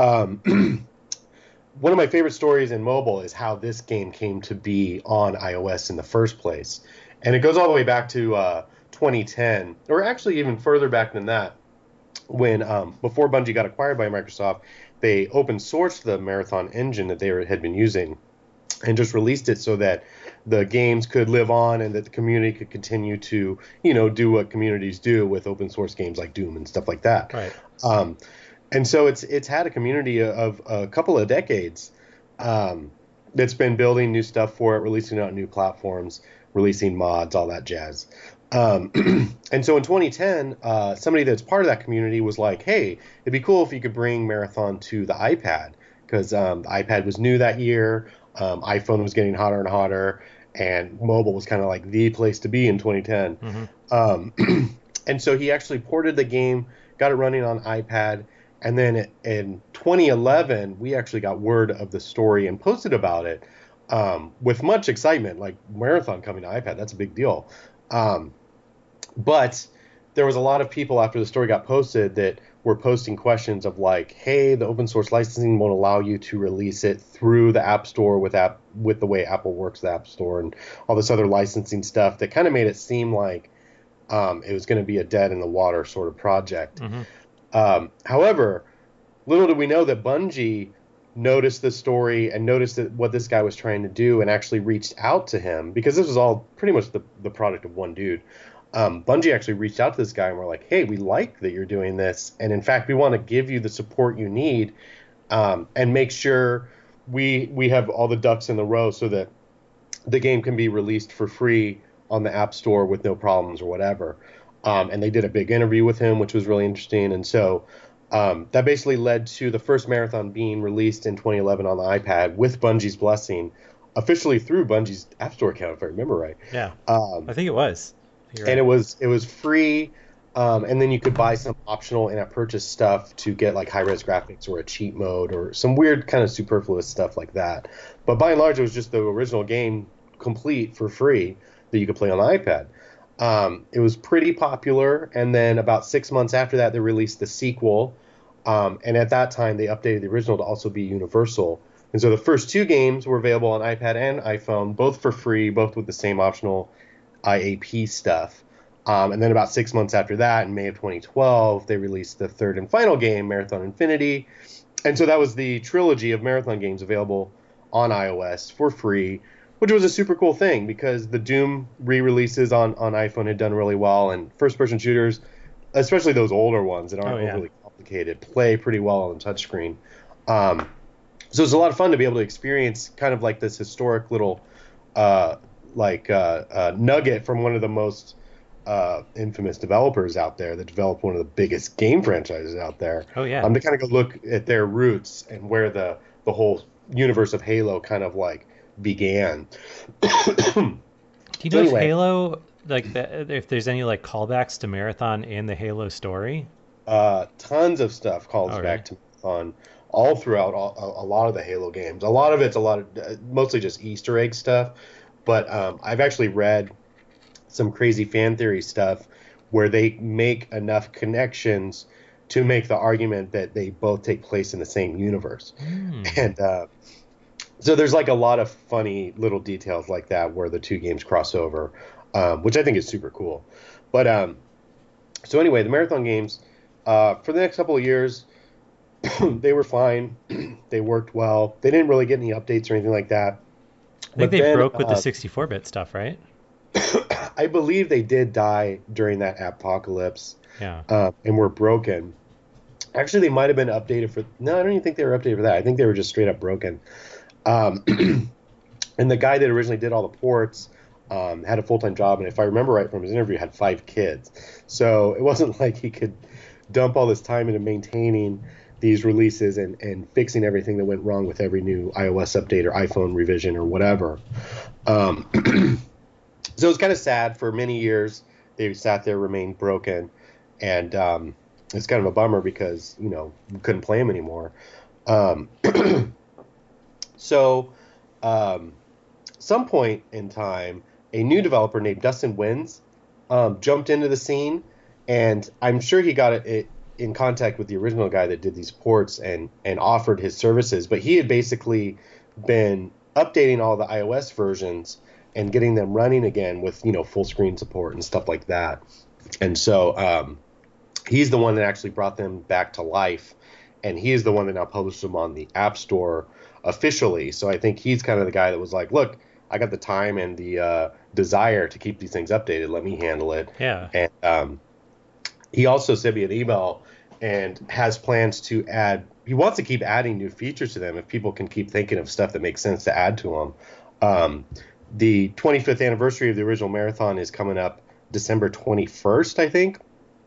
Um, one of my favorite stories in mobile is how this game came to be on iOS in the first place. And it goes all the way back to uh, twenty ten, or actually even further back than that, when um, before Bungie got acquired by Microsoft, they open sourced the Marathon engine that they were, had been using, and just released it so that the games could live on and that the community could continue to, you know, do what communities do with open source games like Doom and stuff like that. Right. Um, and so it's it's had a community of a couple of decades um, that's been building new stuff for it, releasing it on new platforms, releasing mods, all that jazz. Um, and so in twenty ten, uh, somebody that's part of that community was like, hey, it'd be cool if you could bring Marathon to the iPad, because um, the iPad was new that year. Um, iPhone was getting hotter and hotter, and mobile was kind of like the place to be in twenty ten. Mm-hmm. Um, and so he actually ported the game, got it running on iPad, and then in twenty eleven, we actually got word of the story and posted about it um, with much excitement. Like, Marathon coming to iPad, that's a big deal. Um, but there was a lot of people after the story got posted that were posting questions of like, hey, the open source licensing won't allow you to release it through the App Store with app with the way Apple works the App Store and all this other licensing stuff that kind of made it seem like um, it was going to be a dead in the water sort of project. Mm-hmm. Um, however, little did we know that Bungie noticed the story and noticed that what this guy was trying to do and actually reached out to him, because this was all pretty much the, the product of one dude. Um, Bungie actually reached out to this guy and were like, hey, we like that you're doing this. And in fact, we want to give you the support you need um, and make sure we we have all the ducks in the row so that the game can be released for free on the App Store with no problems or whatever. Um, and they did a big interview with him, which was really interesting. And so um, that basically led to the first Marathon being released in twenty eleven on the iPad with Bungie's blessing, officially through Bungie's App Store account, if I remember right. Yeah. Um, I think it was. You're right. and it was it was free, um, and then you could buy some optional in-app purchase stuff to get like high-res graphics or a cheat mode or some weird kind of superfluous stuff like that. But by and large, it was just the original game complete for free that you could play on the iPad. Um, it was pretty popular, and then about six months after that, they released the sequel, um, and at that time, they updated the original to also be universal. And so the first two games were available on iPad and iPhone, both for free, both with the same optional I A P stuff. Um, and then about six months after that, in May of twenty twelve, they released the third and final game, Marathon Infinity. And so that was the trilogy of Marathon games available on iOS for free, which was a super cool thing because the Doom re-releases on, on iPhone had done really well, and first-person shooters especially those older ones that aren't Oh, yeah. overly complicated, play pretty well on the touchscreen. Um, so it's a lot of fun to be able to experience kind of like this historic little uh, like uh, uh, nugget from one of the most uh, infamous developers out there that developed one of the biggest game franchises out there. Oh, yeah. Um, to kind of go look at their roots and where the the whole universe of Halo kind of like began. Do you know So anyway. if Halo, like, the, if there's any like callbacks to Marathon and the Halo story? Uh, tons of stuff calls Oh, back really? to Marathon all throughout all, a, a lot of the Halo games. A lot of it's a lot of uh, mostly just Easter egg stuff, but um, I've actually read some crazy fan theory stuff where they make enough connections to make the argument that they both take place in the same universe. Hmm. And uh, so there's like a lot of funny little details like that where the two games cross over, um, which I think is super cool. But um, so anyway, the Marathon games, uh, for the next couple of years, they were fine. They worked well. They didn't really get any updates or anything like that. I think But they then, broke with the uh, sixty-four bit stuff, right? I believe they did die during that apocalypse, Yeah. uh, and were broken. Actually, they might have been updated for. No, I don't even think they were updated for that. I think they were just straight up broken. Um, and the guy that originally did all the ports um, had a full time job, and if I remember right from his interview, had five kids. So it wasn't like he could dump all this time into maintaining these releases and, and fixing everything that went wrong with every new iOS update or iPhone revision or whatever. Um, so it's kind of sad. For many years, they sat there, remained broken, and um, it's kind of a bummer because, you know, we couldn't play them anymore. Um, so um, some point in time, a new developer named Dustin Wins um, jumped into the scene, and I'm sure he got it, it in contact with the original guy that did these ports and and offered his services, but he had basically been updating all the iOS versions and getting them running again with, you know, full screen support and stuff like that. And so um, he's the one that actually brought them back to life, and he is the one that now published them on the App Store officially. So I think he's kind of the guy that was like, look, I got the time and the uh, desire to keep these things updated. Let me handle it. Yeah. And um, he also sent me an email and has plans to add, he wants to keep adding new features to them if people can keep thinking of stuff that makes sense to add to them. Um, the twenty-fifth anniversary of the original Marathon is coming up December twenty-first, I think.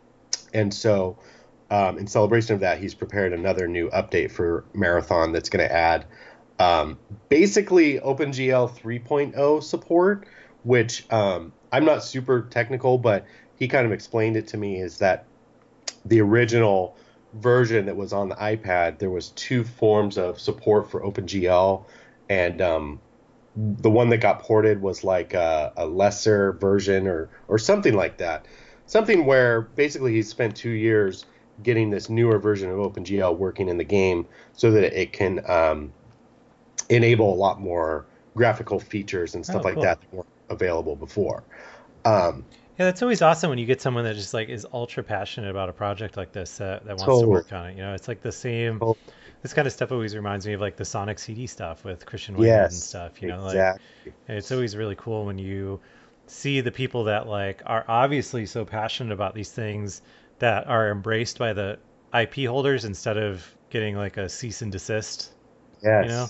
And so um, in celebration of that, he's prepared another new update for Marathon that's going to add um, basically OpenGL three point oh support, which um, I'm not super technical, but he kind of explained it to me, is that the original version that was on the iPad, there was two forms of support for OpenGL, and um, the one that got ported was like a, a lesser version or or something like that. Something where basically he spent two years getting this newer version of OpenGL working in the game so that it can um, enable a lot more graphical features and stuff Oh, like cool. that that weren't available before. Um, Yeah, that's always awesome when you get someone that just like is ultra passionate about a project like this that, that wants to Totally. work on it. You know, it's like the same. Totally. This kind of stuff always reminds me of like the Sonic C D stuff with Christian Wayman and Yes, stuff. You know, like exactly. and it's always really cool when you see the people that like are obviously so passionate about these things that are embraced by the I P holders instead of getting like a cease and desist. Yes. You know?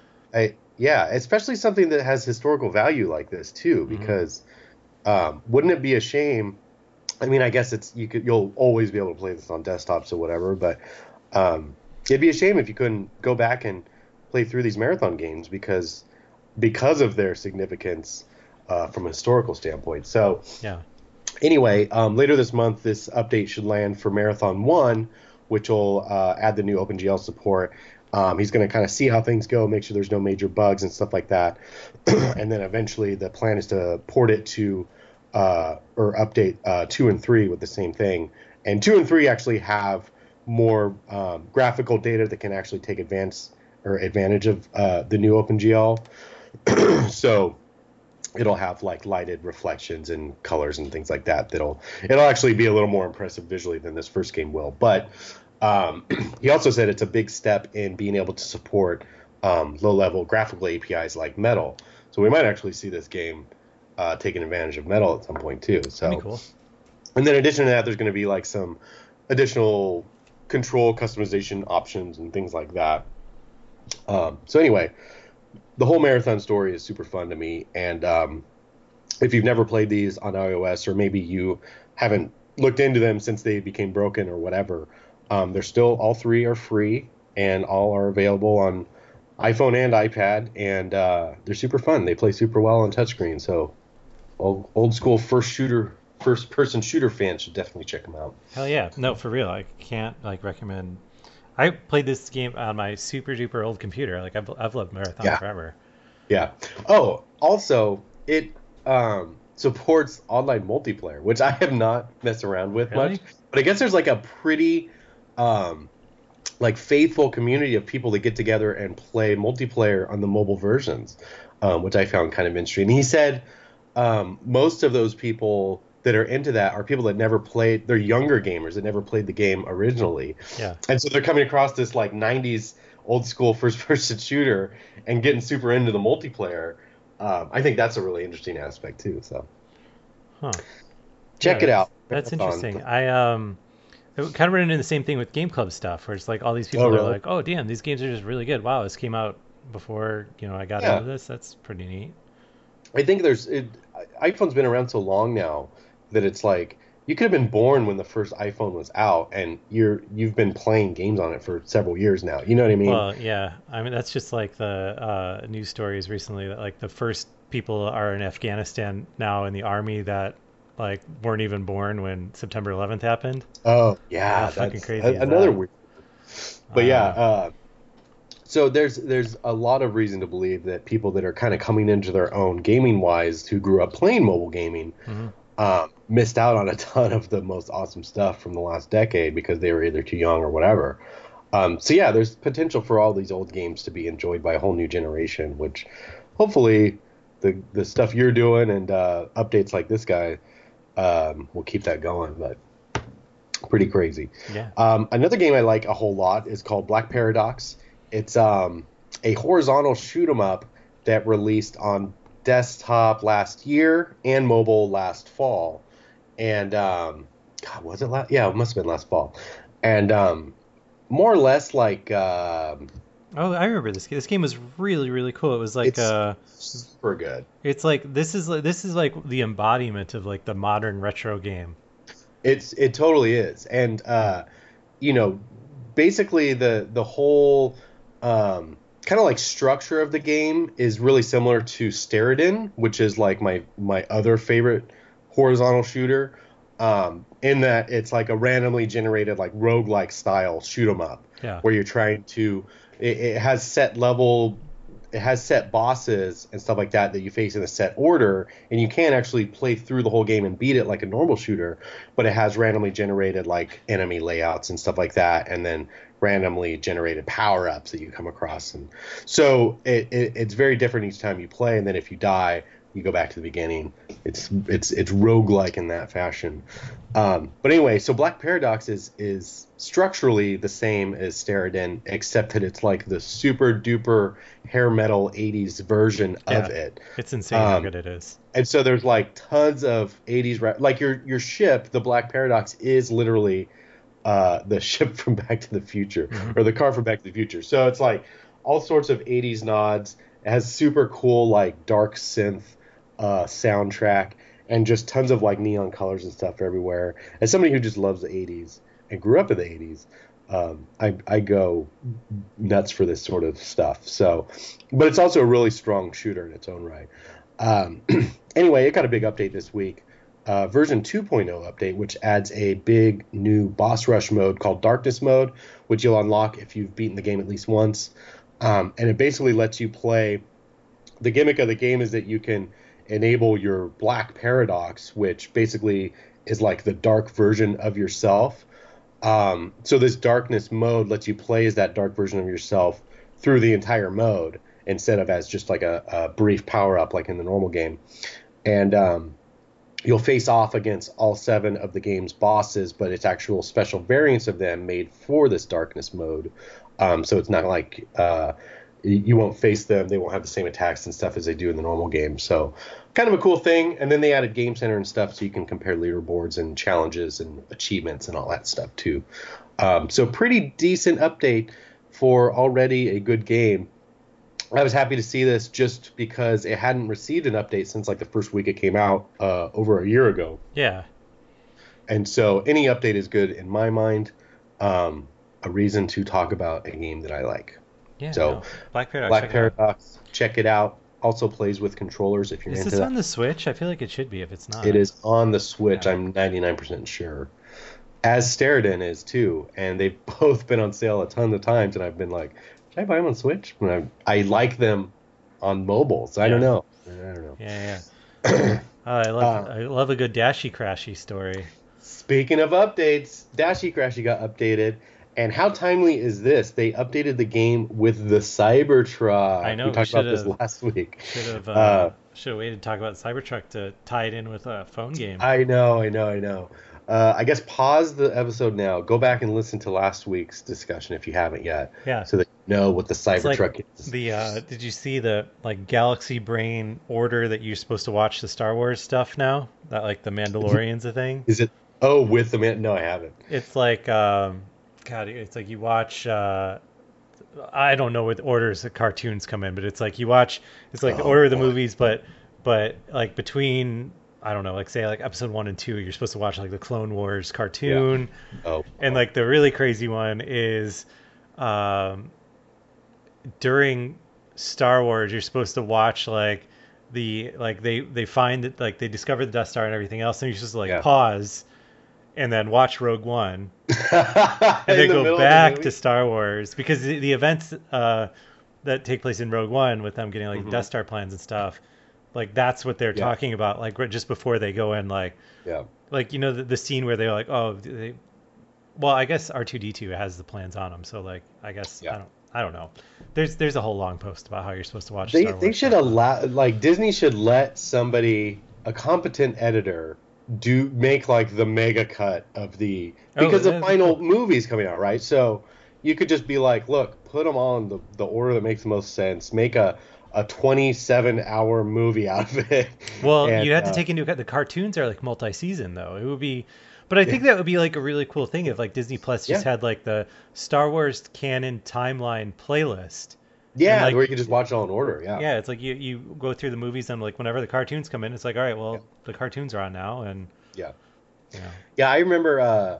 I yeah, especially something that has historical value like this too, Mhm. because um, wouldn't it be a shame? I mean, I guess it's you could you'll always be able to play this on desktops or whatever, but um, it'd be a shame if you couldn't go back and play through these Marathon games because because of their significance uh, from a historical standpoint. So Yeah. anyway, um, later this month, this update should land for Marathon one, which will uh, add the new OpenGL support. Um, he's going to kind of see how things go, make sure there's no major bugs and stuff like that. And then eventually the plan is to port it to uh, or update uh, two and three with the same thing. And two and three actually have more um, graphical data that can actually take advance or advantage of uh, the new OpenGL. So it'll have like lighted reflections and colors and things like that. That'll it'll actually be a little more impressive visually than this first game will. But um, he also said it's a big step in being able to support um, low-level graphical A P Is like Metal. So we might actually see this game uh, taking advantage of Metal at some point too. So That'd be cool. And then in addition to that, there's going to be like some additional control customization options and things like that. Um, so anyway, the whole Marathon story is super fun to me. And um, if you've never played these on iOS, or maybe you haven't looked into them since they became broken or whatever, um, they're still, all three are free and all are available on iPhone and iPad. And uh, they're super fun. They play super well on touchscreen. So old, old school first shooter, first person shooter fans should definitely check them out. Hell yeah. No, for real. I can't like recommend. I played this game on my super duper old computer. Like I've, I've loved Marathon Yeah. forever. Yeah. Oh, also, it um, supports online multiplayer, which I have not messed around with Really? much. But I guess there's like a pretty um, like faithful community of people that get together and play multiplayer on the mobile versions, um, which I found kind of interesting. And he said um, most of those people that are into that are people that never played. They're younger gamers that never played the game originally. Yeah. And so they're coming across this like nineties old school first person shooter and getting super into the multiplayer. Um, I think that's a really interesting aspect too. So Huh. check Yeah, it out. That's Marathon. interesting. I um, I kind of run into the same thing with Game Club stuff, where it's like all these people Oh, are really? like, "Oh, damn, these games are just really good. Wow, this came out before you know I got Yeah. into this. That's pretty neat." I think there's it, iPhone's been around so long now that it's like you could have been born when the first iPhone was out, and you're you've been playing games on it for several years now. You know what I mean? Well, yeah. I mean, that's just like the uh, news stories recently that like the first people are in Afghanistan now in the army that like weren't even born when September eleventh happened. Oh yeah, How fucking that's crazy a- is another that? weird. But yeah, Uh, uh, so there's there's a lot of reason to believe that people that are kind of coming into their own gaming wise, who grew up playing mobile gaming, mhm. um, missed out on a ton of the most awesome stuff from the last decade because they were either too young or whatever. Um, so yeah, there's potential for all these old games to be enjoyed by a whole new generation, which hopefully the the stuff you're doing and uh, updates like this guy um, will keep that going. But pretty crazy. Yeah. Um, another game I like a whole lot is called Black Paradox. It's um, a horizontal shoot 'em up that released on desktop last year and mobile last fall. And um, God, was it last? Yeah, it must have been last fall. And um, more or less like um, Oh, I remember this. This game was really, really cool. It was like It's- uh, super good. it's like this is like this is like the embodiment of like the modern retro game. It's it totally is, and uh, you know, basically the the whole um, kind of like structure of the game is really similar to Steriden, which is like my my other favorite horizontal shooter. Um, in that it's like a randomly generated like roguelike style shoot 'em up, Yeah. where you're trying to. It, it has set level. It has set bosses and stuff like that that you face in a set order, and you can actually play through the whole game and beat it like a normal shooter, but it has randomly generated like enemy layouts and stuff like that, and then randomly generated power-ups that you come across. And so it, it, it's very different each time you play, and then if you die, you go back to the beginning. It's it's it's roguelike in that fashion. Um, but anyway, so Black Paradox is is structurally the same as Steriden, except that it's like the super duper hair metal eighties version of Yeah. it. It's insane how Um, good it is. And so there's like tons of eighties re- like your your ship, the Black Paradox, is literally uh, the ship from Back to the Future, Mhm. or the car from Back to the Future. So it's like all sorts of eighties nods. It has super cool like dark synth uh, soundtrack, and just tons of like neon colors and stuff everywhere. As somebody who just loves the eighties and grew up in the eighties, um, I, I go nuts for this sort of stuff. So, but it's also a really strong shooter in its own right. Um, anyway, it got a big update this week. Uh, version two point oh update, which adds a big new boss rush mode called Darkness Mode, which you'll unlock if you've beaten the game at least once. Um, and it basically lets you play. The gimmick of the game is that you can enable your Black Paradox, which basically is like the dark version of yourself. Um, so this darkness mode lets you play as that dark version of yourself through the entire mode, instead of as just like a, a brief power up like in the normal game. And um, you'll face off against all seven of the game's bosses, but it's actual special variants of them made for this darkness mode. Um, so it's not like uh, you won't face them. They won't have the same attacks and stuff as they do in the normal game. So kind of a cool thing. And then they added Game Center and stuff so you can compare leaderboards and challenges and achievements and all that stuff too. Um, so pretty decent update for already a good game. I was happy to see this just because it hadn't received an update since like the first week it came out uh, over a year ago. Yeah. And so any update is good in my mind. Um, a reason to talk about a game that I like. Yeah. So no. Black Paradox. Black check Paradox, check it out. Also plays with controllers if you're Is into this that. on the Switch? I feel like it should be if it's not. It is on the Switch. Yeah. I'm ninety-nine percent sure. As Steriden is too, and they've both been on sale a ton of times, and I've been like, should I buy them on Switch? And I, I like them on mobile, so I Yeah. don't know. I don't know. Yeah, yeah. uh, I love Uh, I love a good Dashy Crashy story. Speaking of updates, Dashy Crashy got updated. And how timely is this? They updated the game with the Cybertruck. I know, We we talked about this should've- last week. Should have uh, Uh, should have waited to talk about Cybertruck to tie it in with a phone game. I know, I know, I know. Uh, I guess pause the episode now. Go back and listen to last week's discussion if you haven't yet. Yeah. So that you know what the It's like Cybertruck is. the uh, did you see the like Galaxy Brain order that you're supposed to watch the Star Wars stuff now? That like the Mandalorian's a thing. Is it? Oh, with the man? No, I haven't. It's like um, God, it's like you watch. Uh, I don't know what orders the cartoons come in, but it's like you watch. It's like the Oh, order of the boy. movies, but but like between I don't know, like say like episode one and two, you're supposed to watch like the Clone Wars cartoon, Oh, and like the really crazy one is, um, during Star Wars, you're supposed to watch like the like they they find that like they discover the Death Star and everything else, and you're supposed to like Yeah. pause, and then watch Rogue One, and and then go back to Star Wars because the, the events uh, that take place in Rogue One with them getting like Mhm. Death Star plans and stuff, like that's what they're Yeah. talking about. Like right just before they go in, like Yeah. like you know the, the scene where they're like, oh, they, well, I guess R two D two has the plans on them, so like I guess Yeah. I don't I don't know. There's there's a whole long post about how you're supposed to watch. They Star Wars they should stuff. allow like Disney should let somebody, a competent editor, do make like the mega cut of the Oh, because yeah, the that'd be final cool. movie's coming out, right? So you could just be like, look, put them all in the, the order that makes the most sense. Make a a twenty-seven hour movie out of it. Well, And, you have to uh, take into account the cartoons are like multi-season though. It would be, but I think that would be like a really cool thing if like Disney Plus just Yeah. had like the Star Wars canon timeline playlist. yeah, and, like- where you can just watch it all in order. Yeah. Yeah, it's like you you go through the movies and like whenever the cartoons come in, it's like all right, well the cartoons are on now, and Yeah. you know. Yeah, I remember. Uh,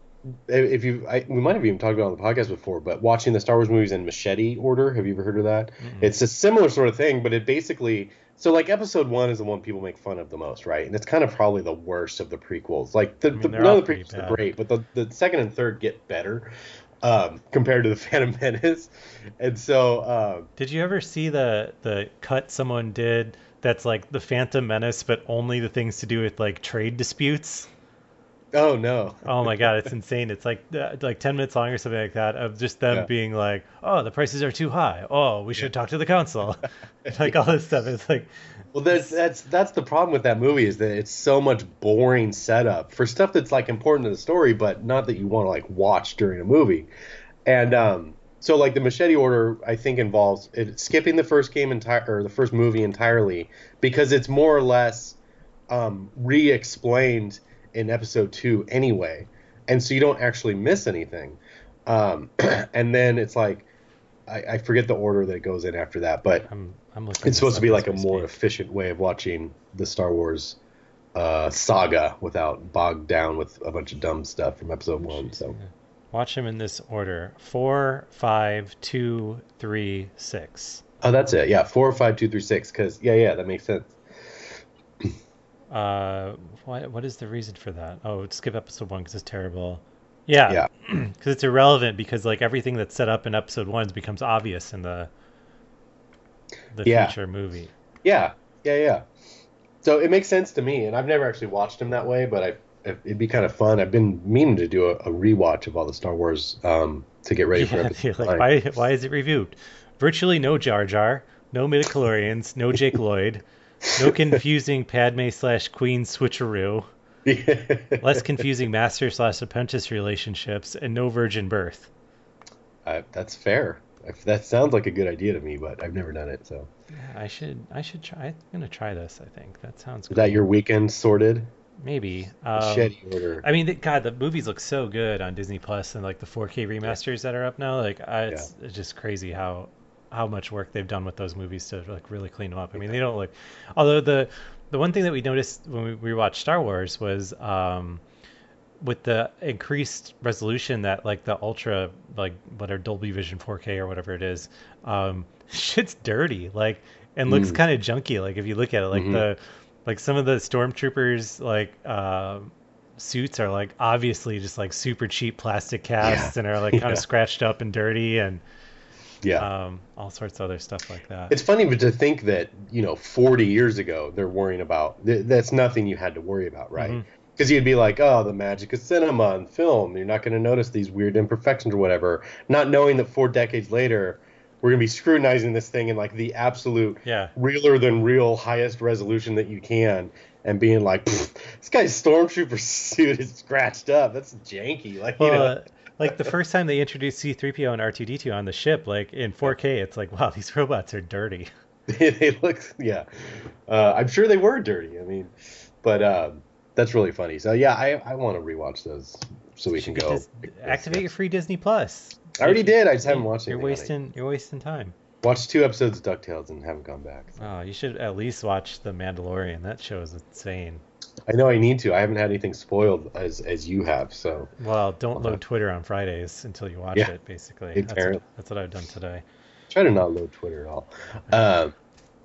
if you, I, we might have even talked about it on the podcast before, but watching the Star Wars movies in machete order. Have you ever heard of that? Mm-mm. It's a similar sort of thing, but it basically. So like episode one is the one people make fun of the most, right? And it's kind of probably the worst of the prequels. Like the, I mean, the they're none all of the pretty prequels bad. are great, but the, the second and third get better um, compared to the Phantom Menace. And so um, Did you ever see the the cut someone did that's like the Phantom Menace, but only the things to do with like trade disputes? oh no, Oh my god, it's insane. It's like uh, like ten minutes long or something like that of just them Yeah. being like, "Oh, the prices are too high. Oh, we should talk to the council." Like all this stuff. It's like well that's that's that's the problem with that movie is that it's so much boring setup for stuff that's like important to the story, but not that you want to like watch during a movie. And um, so like the machete order, I think involves it, skipping the first game entire or the first movie entirely because it's more or less um, re-explained in episode two anyway, and so you don't actually miss anything. Um, and then it's like I, I forget the order that it goes in after that, but I'm I'm looking. it's supposed this to be up like a as we more speak. efficient way of watching the Star Wars uh, saga without bogged down with a bunch of dumb stuff from episode one. So Watch them in this order: four, five, two, three, six. oh, that's it. Yeah, four, five, two, three, six. Because yeah, yeah, that makes sense. Uh, what what is the reason for that? Oh, skip episode one because it's terrible. Yeah, Yeah. because it's irrelevant because like everything that's set up in episode one becomes obvious in the the Yeah. future movie. Yeah, yeah, yeah. So it makes sense to me, and I've never actually watched them that way, but I it'd be kind of fun. I've been meaning to do a, a rewatch of all the Star Wars um, to get ready for Yeah, episode like, nine. why why is it reviewed? Virtually no Jar Jar, no midichlorians, no Jake Lloyd, no confusing Padme slash Queen switcheroo, less confusing master slash apprentice relationships, and no virgin birth. Uh, that's fair. If that sounds like a good idea to me, but I've never done it. So Yeah, I should I should try. I'm gonna try this. I think that sounds is cool. that your weekend sorted? Maybe. Um, Machete order. I mean, the, God, the movies look so good on Disney Plus and like the four K remasters that are up now. Like, I, Yeah. it's, it's just crazy how how much work they've done with those movies to like really clean them up. I mean, they don't look. Although the the one thing that we noticed when we rewatched Star Wars was um, with the increased resolution that like the ultra like whatever Dolby Vision four K or whatever it is, um, shit's dirty. Like, and looks Mm. kind of junky. Like if you look at it, like Mhm. the like some of the stormtroopers like uh, suits are like obviously just like super cheap plastic casts and are like kind Yeah. of scratched up and dirty and Yeah. um, all sorts of other stuff like that. It's funny but to think that, you know, forty years ago, they're worrying about, th- that's nothing you had to worry about, right? Mhm. Because you'd be like, oh, the magic of cinema and film. You're not going to notice these weird imperfections or whatever. Not knowing that four decades later, we're going to be scrutinizing this thing in like the absolute Yeah. realer than real highest resolution that you can and being like, "Pfft, this guy's stormtrooper suit is scratched up. That's janky. Like, you Well, know. uh, like the first time they introduced C three P O and R two D two on the ship, like in four K, it's like, wow, these robots are dirty. They look, yeah. Uh, I'm sure they were dirty. I mean, but um, that's really funny. So yeah, I, I want to rewatch those so we You can should go. just activate your free Disney Plus. I already did. I just haven't watched You're anything on it. wasting. You're wasting time. Watched two episodes of DuckTales and haven't gone back. So. Oh, you should at least watch The Mandalorian. That show is insane. I know I need to. I haven't had anything spoiled as as you have. So Well, don't Uh-huh. load Twitter on Fridays until you watch Yeah, it. Basically, that's apparently. what, that's what I've done today. try to not load Twitter at all. Um,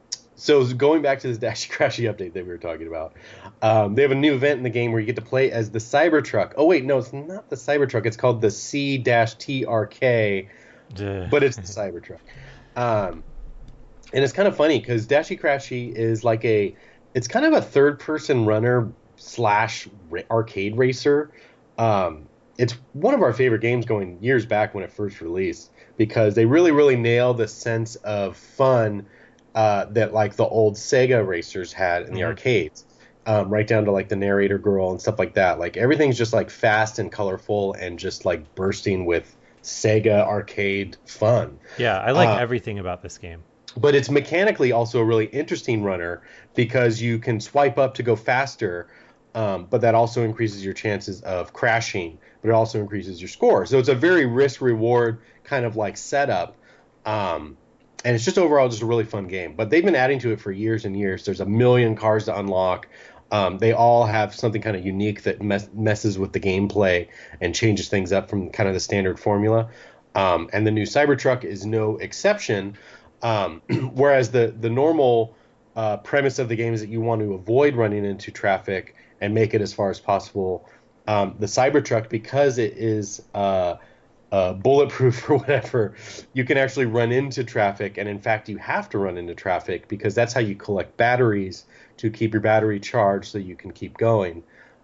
so going back to this Dashy Crashy update that we were talking about, um, they have a new event in the game where you get to play as the Cybertruck. Oh wait, no, it's not the Cybertruck. It's called the C T R K, but it's the Cybertruck. Um, and it's kind of funny because Dashy Crashy is like a, it's kind of a third-person runner slash ra- arcade racer. Um, it's one of our favorite games going years back when it first released because they really, really nail the sense of fun uh, that like the old Sega racers had in the Mhm. arcades, um, right down to like the narrator girl and stuff like that. Like everything's just like fast and colorful and just like bursting with Sega arcade fun. Yeah, I like Uh, everything about this game. But it's mechanically also a really interesting runner because you can swipe up to go faster, um, but that also increases your chances of crashing, but it also increases your score. So it's a very risk-reward kind of like setup, um, and it's just overall just a really fun game. But they've been adding to it for years and years. There's a million cars to unlock. Um, they all have something kind of unique that mess- messes with the gameplay and changes things up from kind of the standard formula. Um, and the new Cybertruck is no exception. Um, whereas the the normal uh, premise of the game is that you want to avoid running into traffic and make it as far as possible. Um, the Cybertruck, because it is uh, uh, bulletproof or whatever, you can actually run into traffic, and in fact, you have to run into traffic because that's how you collect batteries to keep your battery charged so you can keep going.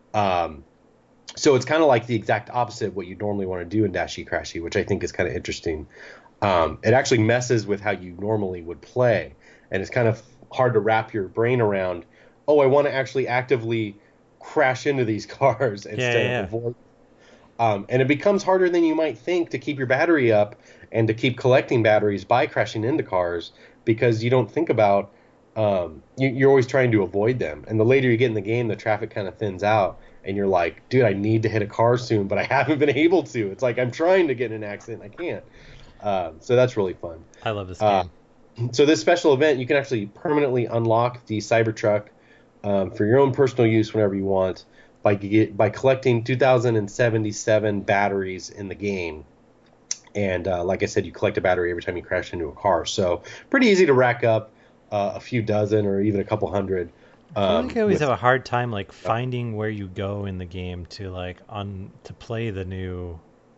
Um, so it's kind of like the exact opposite of what you normally want to do in Dashy Crashy, which I think is kind of interesting. Um, it actually messes with how you normally would play, and it's kind of hard to wrap your brain around. Oh, I want to actually actively crash into these cars instead yeah. of avoid. Um, and it becomes harder than you might think to keep your battery up and to keep collecting batteries by crashing into cars because you don't think about um, you, you're always trying to avoid them. And the later you get in the game, the traffic kind of thins out, and you're like, dude, I need to hit a car soon, but I haven't been able to. It's like I'm trying to get in an accident, I can't. Uh, so that's really fun. I love this Uh, game. So this special event, you can actually permanently unlock the Cybertruck um, for your own personal use whenever you want by get, by collecting two thousand seventy-seven batteries in the game. And uh, like I said, you collect a battery every time you crash into a car. So pretty easy to rack up uh, a few dozen or even a couple hundred. I feel Um, like I always with- have a hard time like finding where you go in the game to like on to play the new.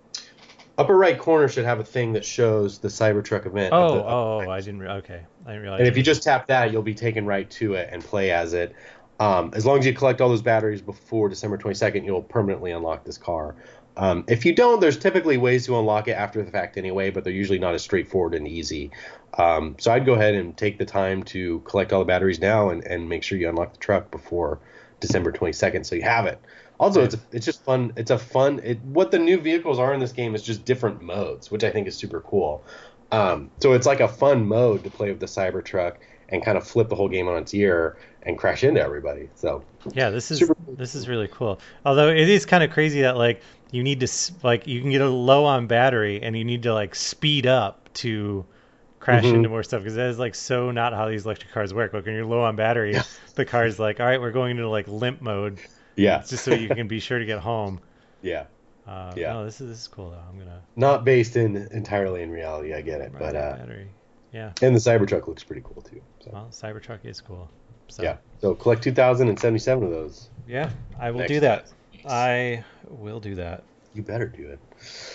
upper right corner should have a thing that shows the Cybertruck event. Oh, at the- oh, oh, I didn't. Re- okay, I didn't realize. And if it you was- just tap that, you'll be taken right to it and play as it. Um, as long as you collect all those batteries before December twenty-second, you'll permanently unlock this car. Um, if you don't, there's typically ways to unlock it after the fact anyway, but they're usually not as straightforward and easy. Um, so I'd go ahead and take the time to collect all the batteries now and, and make sure you unlock the truck before December twenty-second so you have it. Also, it's a, it's just fun. It's a fun. It, what the new vehicles are in this game is just different modes, which I think is super cool. Um, so it's like a fun mode to play with the Cybertruck and kind of flip the whole game on its ear and crash into everybody. So Yeah, this is super. this is really cool. Although it is kind of crazy that like you need to s- like you can get a low on battery and you need to like speed up to crash Hmm. into more stuff because that is like so not how these electric cars work. Like when you're low on battery, Yeah. the car's like, all right, we're going into like limp mode. Yeah. It's just so you can be sure to get home. Yeah. Uh, Yeah. no, this is this is cool though. I'm gonna Not based in entirely in reality. I get it, run but out of uh, battery. Yeah. and the Cybertruck looks pretty cool too. So Well, Cybertruck is cool. So yeah. So collect two thousand seventy-seven of those. yeah, I will Next do that. week. I will do that. You better do it.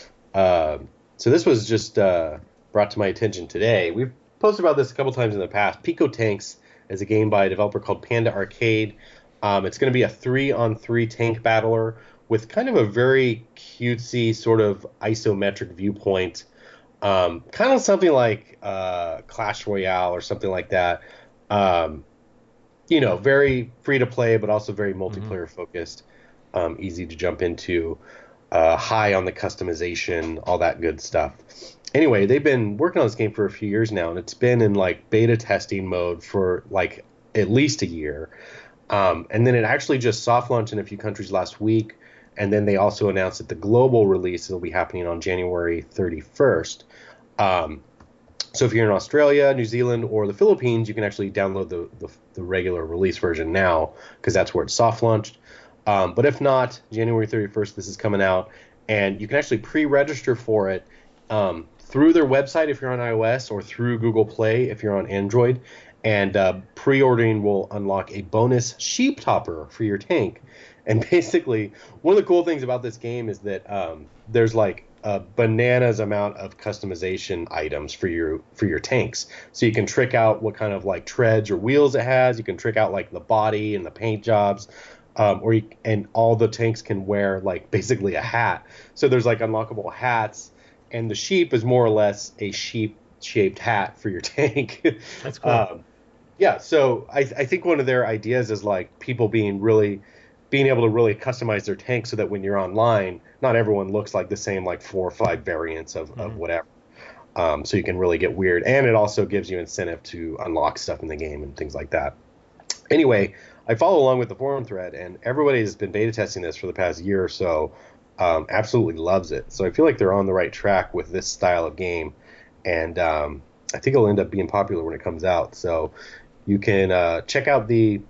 Um, so this was just uh, brought to my attention today. We've posted about this a couple times in the past. Pico Tanks is a game by a developer called Panda Arcade. Um, it's going to be a three-on-three tank battler with kind of a very cutesy sort of isometric viewpoint, um, kind of something like uh, Clash Royale or something like that. Um, you know, very free to play, but also very multiplayer focused, um, easy to jump into, uh, high on the customization, all that good stuff. Anyway, they've been working on this game for a few years now, and it's been in like beta testing mode for like at least a year. Um, and then it actually just soft launched in a few countries last week. And then they also announced that the global release will be happening on January thirty-first. Um, so if you're in Australia, New Zealand, or the Philippines, you can actually download the, the, the regular release version now because that's where it's soft launched. Um, but if not, January thirty-first, this is coming out. And you can actually pre-register for it um, through their website if you're on iOS or through Google Play if you're on Android. And uh, pre-ordering will unlock a bonus sheep topper for your tank. And basically, one of the cool things about this game is that um, there's like a bananas amount of customization items for your for your tanks. So you can trick out what kind of like treads or wheels it has. You can trick out like the body and the paint jobs. Um, or you, and all the tanks can wear like basically a hat. So there's like unlockable hats, and the sheep is more or less a sheep-shaped hat for your tank. That's cool. um, yeah, so I, I think one of their ideas is like people being really being able to really customize their tank so that when you're online, not everyone looks like the same like four or five variants of, of whatever. Um, so you can really get weird, and it also gives you incentive to unlock stuff in the game and things like that. Anyway, I follow along with the forum thread, and everybody has been beta testing this for the past year or so. Um, absolutely loves it. So I feel like they're on the right track with this style of game, and um, I think it'll end up being popular when it comes out. So you can uh, check out the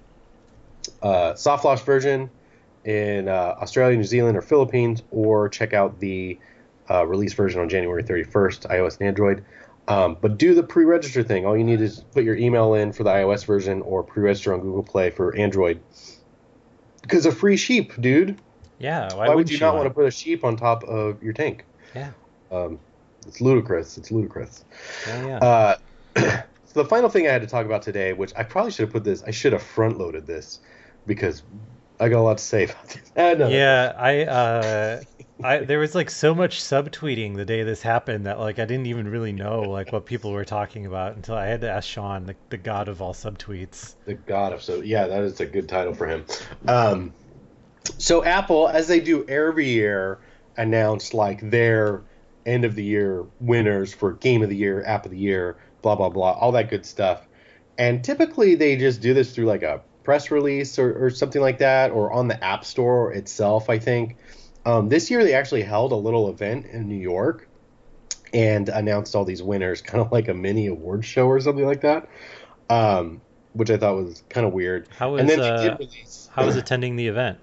uh, soft launch version in uh, Australia, New Zealand, or Philippines, or check out the uh, release version on January thirty-first, iOS and Android. Um, but do the pre-register thing. All you need is put your email in for the iOS version or pre-register on Google Play for Android. Because a free sheep, dude. Yeah, why, Why would wouldn't you not want to want? put a sheep on top of your tank? Yeah, Um, it's ludicrous. It's ludicrous. yeah, yeah. Uh, so the final thing I had to talk about today, which I probably should have put this, I should have front-loaded this because I got a lot to say about this. Uh, no, Yeah, I uh I there was like so much subtweeting the day this happened that like I didn't even really know like what people were talking about until I had to ask Sean, the, the god of all subtweets. The God of so yeah, that is a good title for him. Um, so Apple, as they do every year, announced like their end of the year winners for Game of the Year, App of the Year, blah blah blah, all that good stuff. And typically they just do this through like a press release or, or something like that, or on the App Store itself, I think. Um, this year they actually held a little event in New York and announced all these winners, kind of like a mini award show or something like that, um, which I thought was kind of weird. How and was then they uh did release. how was attending the event?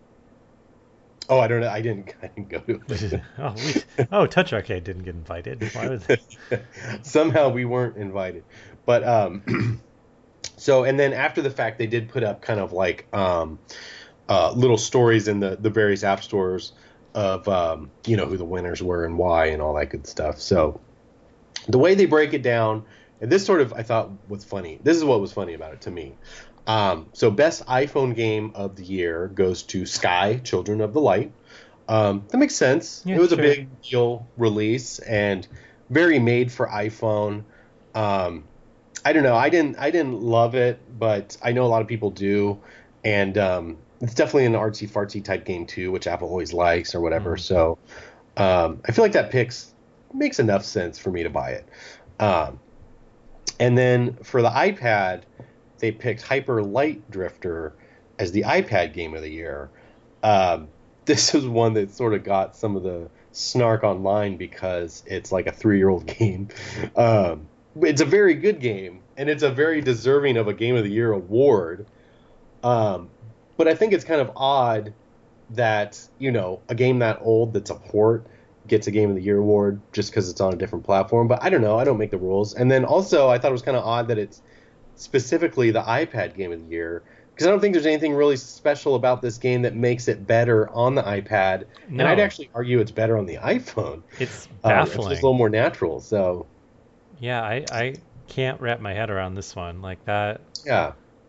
Oh, I don't know. I didn't. I didn't go to it. oh, we, oh, Touch Arcade didn't get invited. Why was Somehow we weren't invited. But um, so and then after the fact, they did put up kind of like um, uh, little stories in the the various app stores of um, you know who the winners were and why and all that good stuff. So the way they break it down, and this sort of I thought was funny. This is what was funny about it to me. Um, so best iPhone game of the year goes to Sky, Children of the Light. Um, that makes sense. Yeah, it was sure. a big deal release and very made for iPhone. Um, I don't know. I didn't. I didn't love it, but I know a lot of people do, and um, it's definitely an artsy fartsy type game too, which Apple always likes or whatever. Mhm. So um, I feel like that pick's makes enough sense for me to buy it. Um, and then for the iPad, they picked Hyper Light Drifter as the iPad game of the year. Um, this is one that sort of got some of the snark online because it's like a three-year-old game. Um, it's a very good game, and it's a very deserving of a Game of the Year award. Um, but I think it's kind of odd that, you know, a game that old that's a port gets a Game of the Year award just because it's on a different platform. But I don't know. I don't make the rules. And then also, I thought it was kind of odd that it's specifically the iPad Game of the Year, because I don't think there's anything really special about this game that makes it better on the iPad. No. And I'd actually argue it's better on the iPhone. It's Um, baffling. it's just a little more natural. So, Yeah, I, I can't wrap my head around this one. Like that, yeah.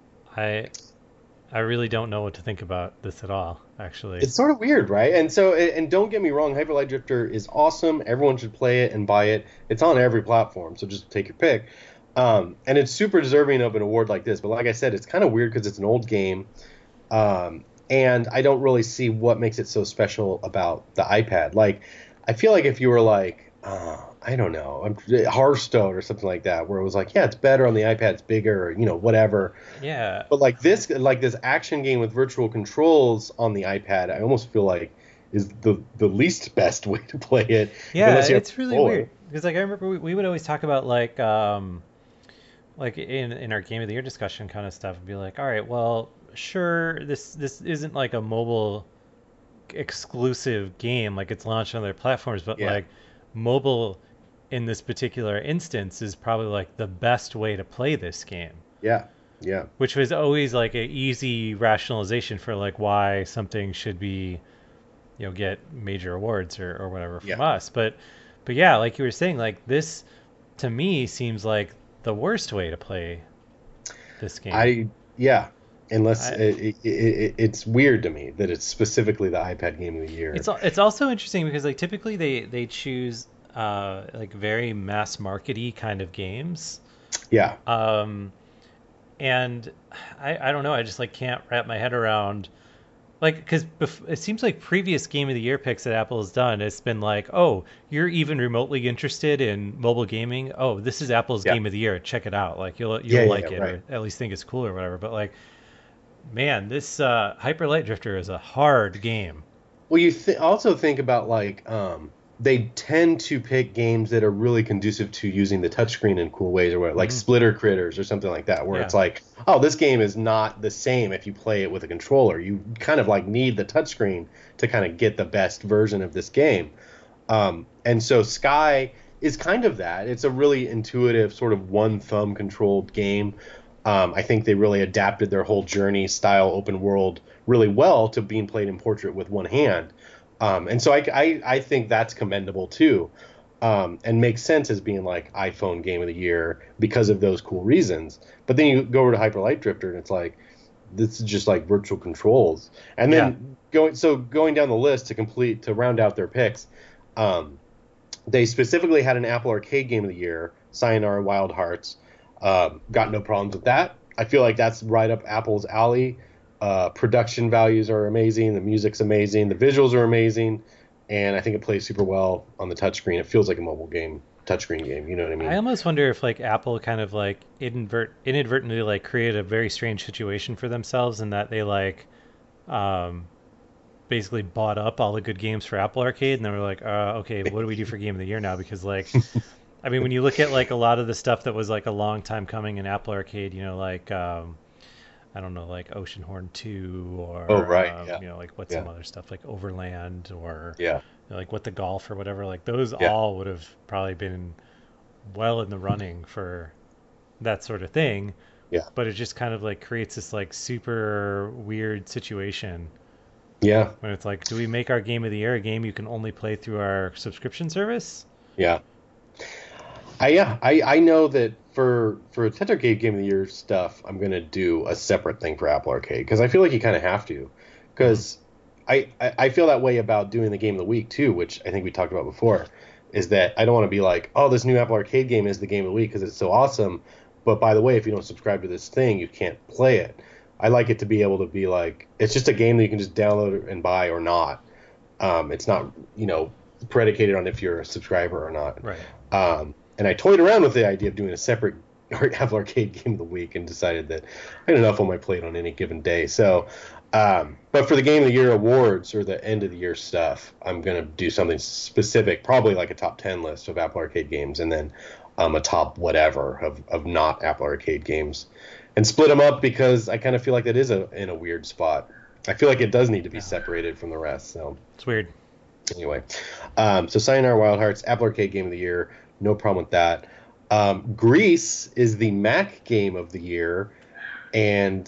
I I really don't know what to think about this at all, actually. It's sort of weird, right? And so, and don't get me wrong, Hyper Light Drifter is awesome. Everyone should play it and buy it. It's on every platform, so just take your pick. Um, and it's super deserving of an award like this. But like I said, it's kind of weird because it's an old game. Um, and I don't really see what makes it so special about the iPad. Like, I feel like if you were like, uh, I don't know, Hearthstone or something like that, where it was like, yeah, it's better on the iPad, it's bigger, or, you know, whatever. Yeah. But like this, like this action game with virtual controls on the iPad, I almost feel like is the the least best way to play it. Yeah, unless you have it's really controller. weird because like I remember we, we would always talk about like um like in in our Game of the Year discussion kind of stuff and be like, all right, well, sure, this this isn't like a mobile exclusive game, like it's launched on other platforms, but Yeah. like mobile in this particular instance is probably like the best way to play this game, Yeah, yeah, which was always like an easy rationalization for like why something should be, you know, get major awards or, or whatever from Yeah. us. But but yeah, like you were saying, like this to me seems like the worst way to play this game. I yeah. Unless I- it, it, it, it's weird to me that it's specifically the iPad Game of the Year. It's al- it's also interesting because like typically they they choose uh like very mass markety kind of games. yeah, Um and I I don't know, I just like can't wrap my head around like because bef- it seems like previous Game of the Year picks that Apple has done, it's been like, oh, you're even remotely interested in mobile gaming, oh, this is Apple's Yeah. Game of the Year, check it out, like you'll you'll Yeah, yeah, like yeah, it right. or at least think it's cool or whatever. But like, man, this uh Hyper Light Drifter is a hard game. Well, you th- also think about like um, they tend to pick games that are really conducive to using the touchscreen in cool ways, or what, like Mhm. Splitter Critters or something like that, where Yeah. it's like, oh, this game is not the same if you play it with a controller. You kind of like need the touchscreen to kind of get the best version of this game. Um, and so Sky is kind of that. It's a really intuitive, sort of one thumb controlled game. Um, I think they really adapted their whole Journey style open world really well to being played in portrait with one hand. Um, and so I, I, I think that's commendable too, um, and makes sense as being like iPhone Game of the Year because of those cool reasons. But then you go over to Hyper Light Drifter and it's like, this is just like virtual controls. And then going so going down the list to complete to round out their picks, um, they specifically had an Apple Arcade Game of the Year, Sayonara Wild Hearts. Um, got no problems with that. I feel like that's right up Apple's alley. Uh, production values are amazing. The music's amazing. The visuals are amazing. And I think it plays super well on the touchscreen. It feels like a mobile game, touchscreen game. You know what I mean? I almost wonder if like Apple kind of like inadvert- inadvertently like created a very strange situation for themselves in that they like um basically bought up all the good games for Apple Arcade and they were like, uh, okay, what do we do for Game of the Year now? Because like I mean when you look at like a lot of the stuff that was like a long time coming in Apple Arcade, you know, like um I don't know, like Oceanhorn two or Oh, right, um, yeah. you know, like what's Yeah. some other stuff like Overland or Yeah. you know, like What the Golf or whatever, like those Yeah. all would have probably been well in the running for that sort of thing. Yeah. But it just kind of like creates this like super weird situation Yeah. when it's like, do we make our Game of the Year a game you can only play through our subscription service? Yeah. I yeah, I, I know that for for Tetrarcade Game of the Year stuff, I'm gonna do a separate thing for Apple Arcade because I feel like you kind of have to, because I, I I feel that way about doing the Game of the Week too, which I think we talked about before, is that I don't want to be like, oh, this new Apple Arcade game is the Game of the Week because it's so awesome, but by the way, if you don't subscribe to this thing, you can't play it. I like it to be able to be like, it's just a game that you can just download and buy or not. Um, it's not, you know, predicated on if you're a subscriber or not. Right. Um, and I toyed around with the idea of doing a separate Apple Arcade Game of the Week and decided that I had enough on my plate on any given day. So, um, but for the Game of the Year awards or the end of the year stuff, I'm going to do something specific, probably like a top ten list of Apple Arcade games, and then um, a top whatever of, of not Apple Arcade games, and split them up because I kind of feel like that is a, in a weird spot. I feel like it does need to be separated from the rest. So It's weird. anyway, um, so Sayonara Wild Hearts, Apple Arcade Game of the Year, no problem with that. Um, Grease is the Mac Game of the Year, and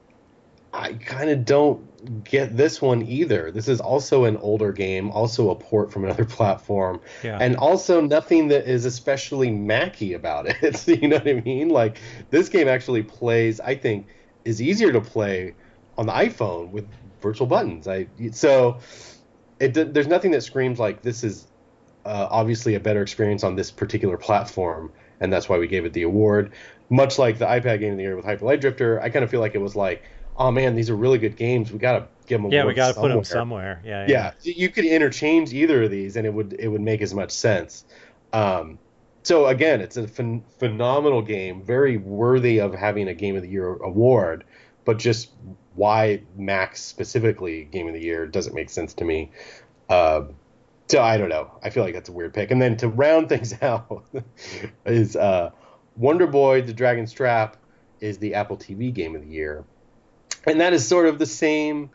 I kind of don't get this one either. This is also an older game, also a port from another platform, Yeah. and also nothing that is especially Mac-y about it. You know what I mean? Like, this game actually plays, I think, is easier to play on the iPhone with virtual buttons. I so it there's nothing that screams like this is uh, obviously a better experience on this particular platform, and that's why we gave it the award. Much like the iPad Game of the Year with Hyper Light Drifter, I kind of feel like it was like, oh man, these are really good games. We gotta give them. Yeah, we got got to put them somewhere. Yeah, Yeah, you could interchange either of these, and it would it would make as much sense. Um, so again, it's a phen- phenomenal game, very worthy of having a Game of the Year award, but just why Max specifically Game of the Year doesn't make sense to me. Uh, so I don't know. I feel like that's a weird pick. And then to round things out is uh, Wonder Boy: The Dragon's Trap is the Apple T V Game of the Year. And that is sort of the same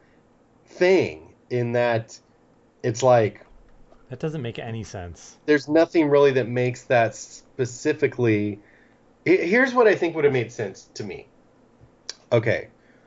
thing in that it's like That doesn't make any sense. there's nothing really that makes that specifically. He- Here's what I think would have made sense to me. Okay,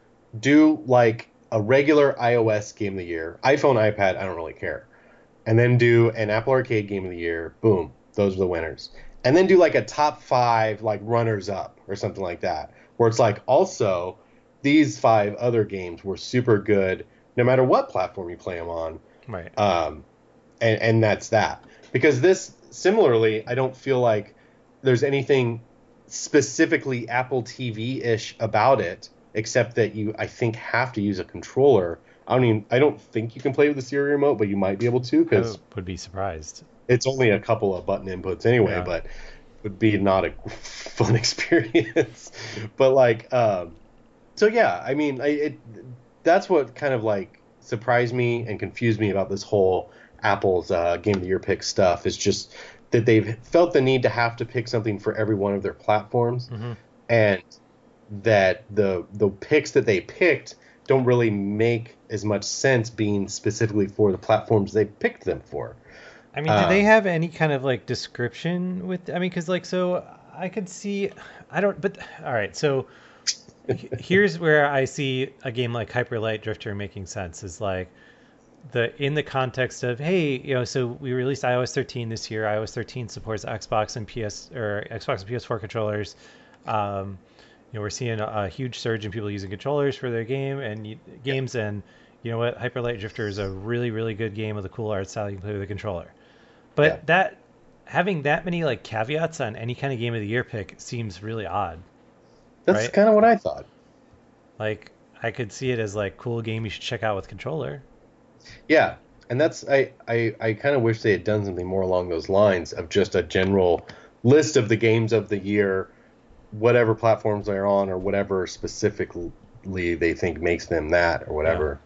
do like a regular iOS Game of the Year, iPhone, iPad, I don't really care, and then do an Apple Arcade Game of the Year. Boom, those are the winners. And then do like a top five, like runners up or something like that, where it's like also these five other games were super good, no matter what platform you play them on. Right. Um, and, and that's that. Because this, similarly, I don't feel like there's anything specifically Apple T V-ish about it, except that you, I think, have to use a controller. I don't even, I don't think you can play with the Siri remote, but you might be able to, I because would be surprised. it's only a couple of button inputs anyway, Yeah. but it would be not a fun experience. But like, um, so yeah, I mean, I, it, that's what kind of like surprised me and confused me about this whole Apple's uh, Game of the Year pick stuff is just that they've felt the need to have to pick something for every one of their platforms, Mm-hmm. and that the the picks that they picked don't really make as much sense being specifically for the platforms they picked them for. I mean, do they Um, have any kind of like description with? I mean, because like, so I could see, I don't, but all right. So h- here's where I see a game like Hyper Light Drifter making sense. Is like the in the context of, hey, you know, so we released i O S thirteen this year. i O S thirteen supports Xbox and P S or Xbox and P S four controllers. Um, you know, we're seeing a, a huge surge in people using controllers for their game and y- games, and you know what, Hyper Light Drifter is a really, really good game with a cool art style you can play with a controller. But Yeah. that having that many like caveats on any kind of Game of the Year pick seems really odd. That's Right. kind of what I thought. Like I could see it as like cool game you should check out with controller. Yeah, and that's I I, I kind of wish they had done something more along those lines of just a general list of the games of the year, whatever platforms they're on or whatever specifically they think makes them that or whatever.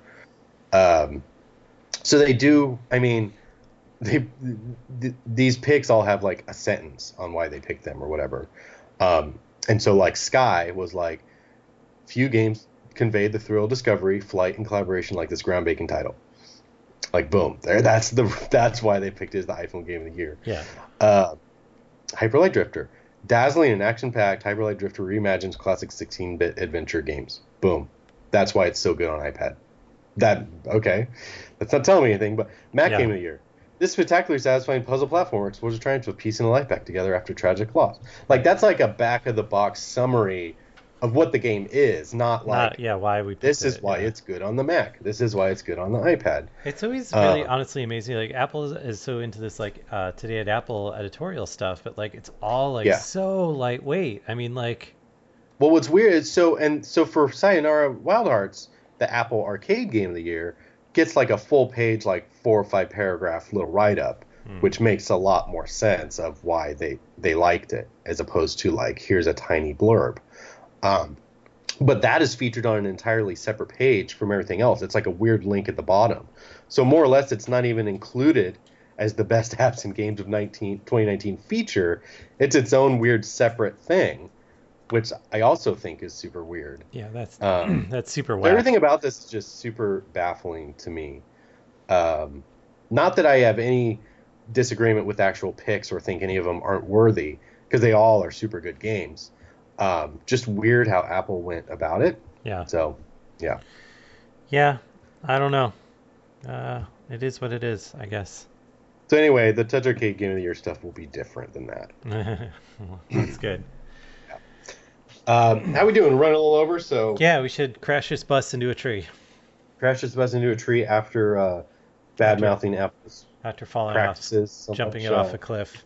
Um, so they do. I mean, they th- these picks all have like a sentence on why they picked them or whatever. Um, and so like Sky was like, few games conveyed the thrill of discovery, flight, and collaboration like this groundbreaking title. Like boom, there. That's the that's why they picked it as the iPhone Game of the Year. Yeah. Uh, Hyper Light Drifter, dazzling and action-packed. Hyper Light Drifter reimagines classic sixteen-bit adventure games. Boom, that's why it's so good on iPad. That okay, that's not telling me anything. But Mac Yeah. Game of the Year. This spectacularly satisfying puzzle platformer explores the triumph of peace and life back together after tragic loss. Like that's like a back-of-the-box summary of what the game is, not like Not, yeah, why we picked this is it, why yeah. it's good on the Mac. This is why it's good on the iPad. It's always really Um, honestly amazing. Like Apple is, is so into this like uh, Today at Apple editorial stuff, but like it's all like Yeah. so lightweight. I mean, like Well, what's weird is so and so for Sayonara Wild Hearts, the Apple Arcade Game of the Year, gets like a full page, like four or five paragraph little write-up, mm. which makes a lot more sense of why they, they liked it, as opposed to like, here's a tiny blurb. Um, but that is featured on an entirely separate page from everything else. It's like a weird link at the bottom. So more or less, it's not even included as the best apps and games of twenty nineteen feature. It's its own weird separate thing, which I also think is super weird. Yeah, that's um, that's super whack. Everything about this is just super baffling to me. Um, not that I have any disagreement with actual picks or think any of them aren't worthy, because they all are super good games. Um, just weird how Apple went about it. Yeah. So, yeah. Yeah, I don't know. Uh, it is what it is, I guess. So anyway, the Touch Arcade Game of the Year stuff will be different than that. That's good. Um, how we doing? Running a little over, so... Yeah, we should crash this bus into a tree. Crash this bus into a tree after uh, bad-mouthing Apple's After falling practices. off, jumping it off a cliff.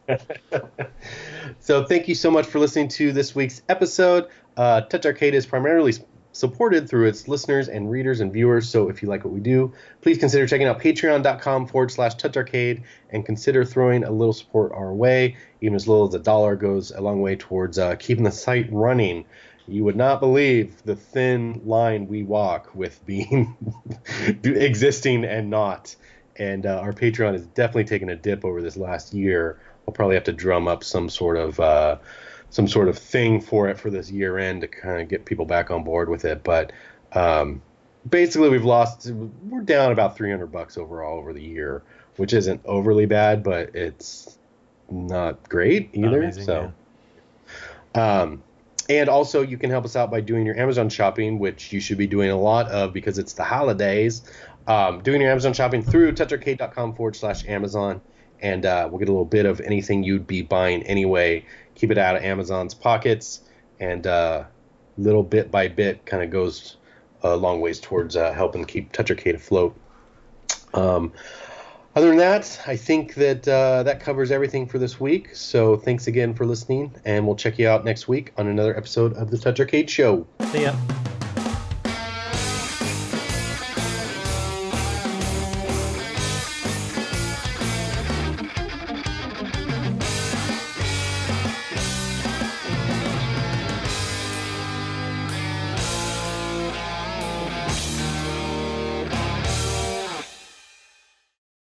So thank you so much for listening to this week's episode. Uh, Touch Arcade is primarily supported through its listeners and readers and viewers. So if you like what we do, please consider checking out patreon.com forward slash touch arcade and consider throwing a little support our way. Even as little as a dollar goes a long way towards uh, keeping the site running. You would not believe the thin line we walk with being existing and not. And uh, our Patreon has definitely taken a dip over this last year. We'll probably have to drum up some sort of uh, some sort of thing for it for this year end to kind of get people back on board with it. But um, basically, we've lost. We're down about three hundred bucks overall over the year, which isn't overly bad, but it's not great either. Amazing, so, yeah. um, and also you can help us out by doing your Amazon shopping, which you should be doing a lot of because it's the holidays. Um, doing your Amazon shopping through toucharcade.com forward slash Amazon, and uh, we'll get a little bit of anything you'd be buying anyway. Keep it out of Amazon's pockets, and uh, little bit by bit kind of goes a long ways towards uh, helping keep Touch Arcade afloat. Um, other than that, I think that uh, that covers everything for this week. So thanks again for listening, and we'll check you out next week on another episode of the Touch Arcade Show. See ya.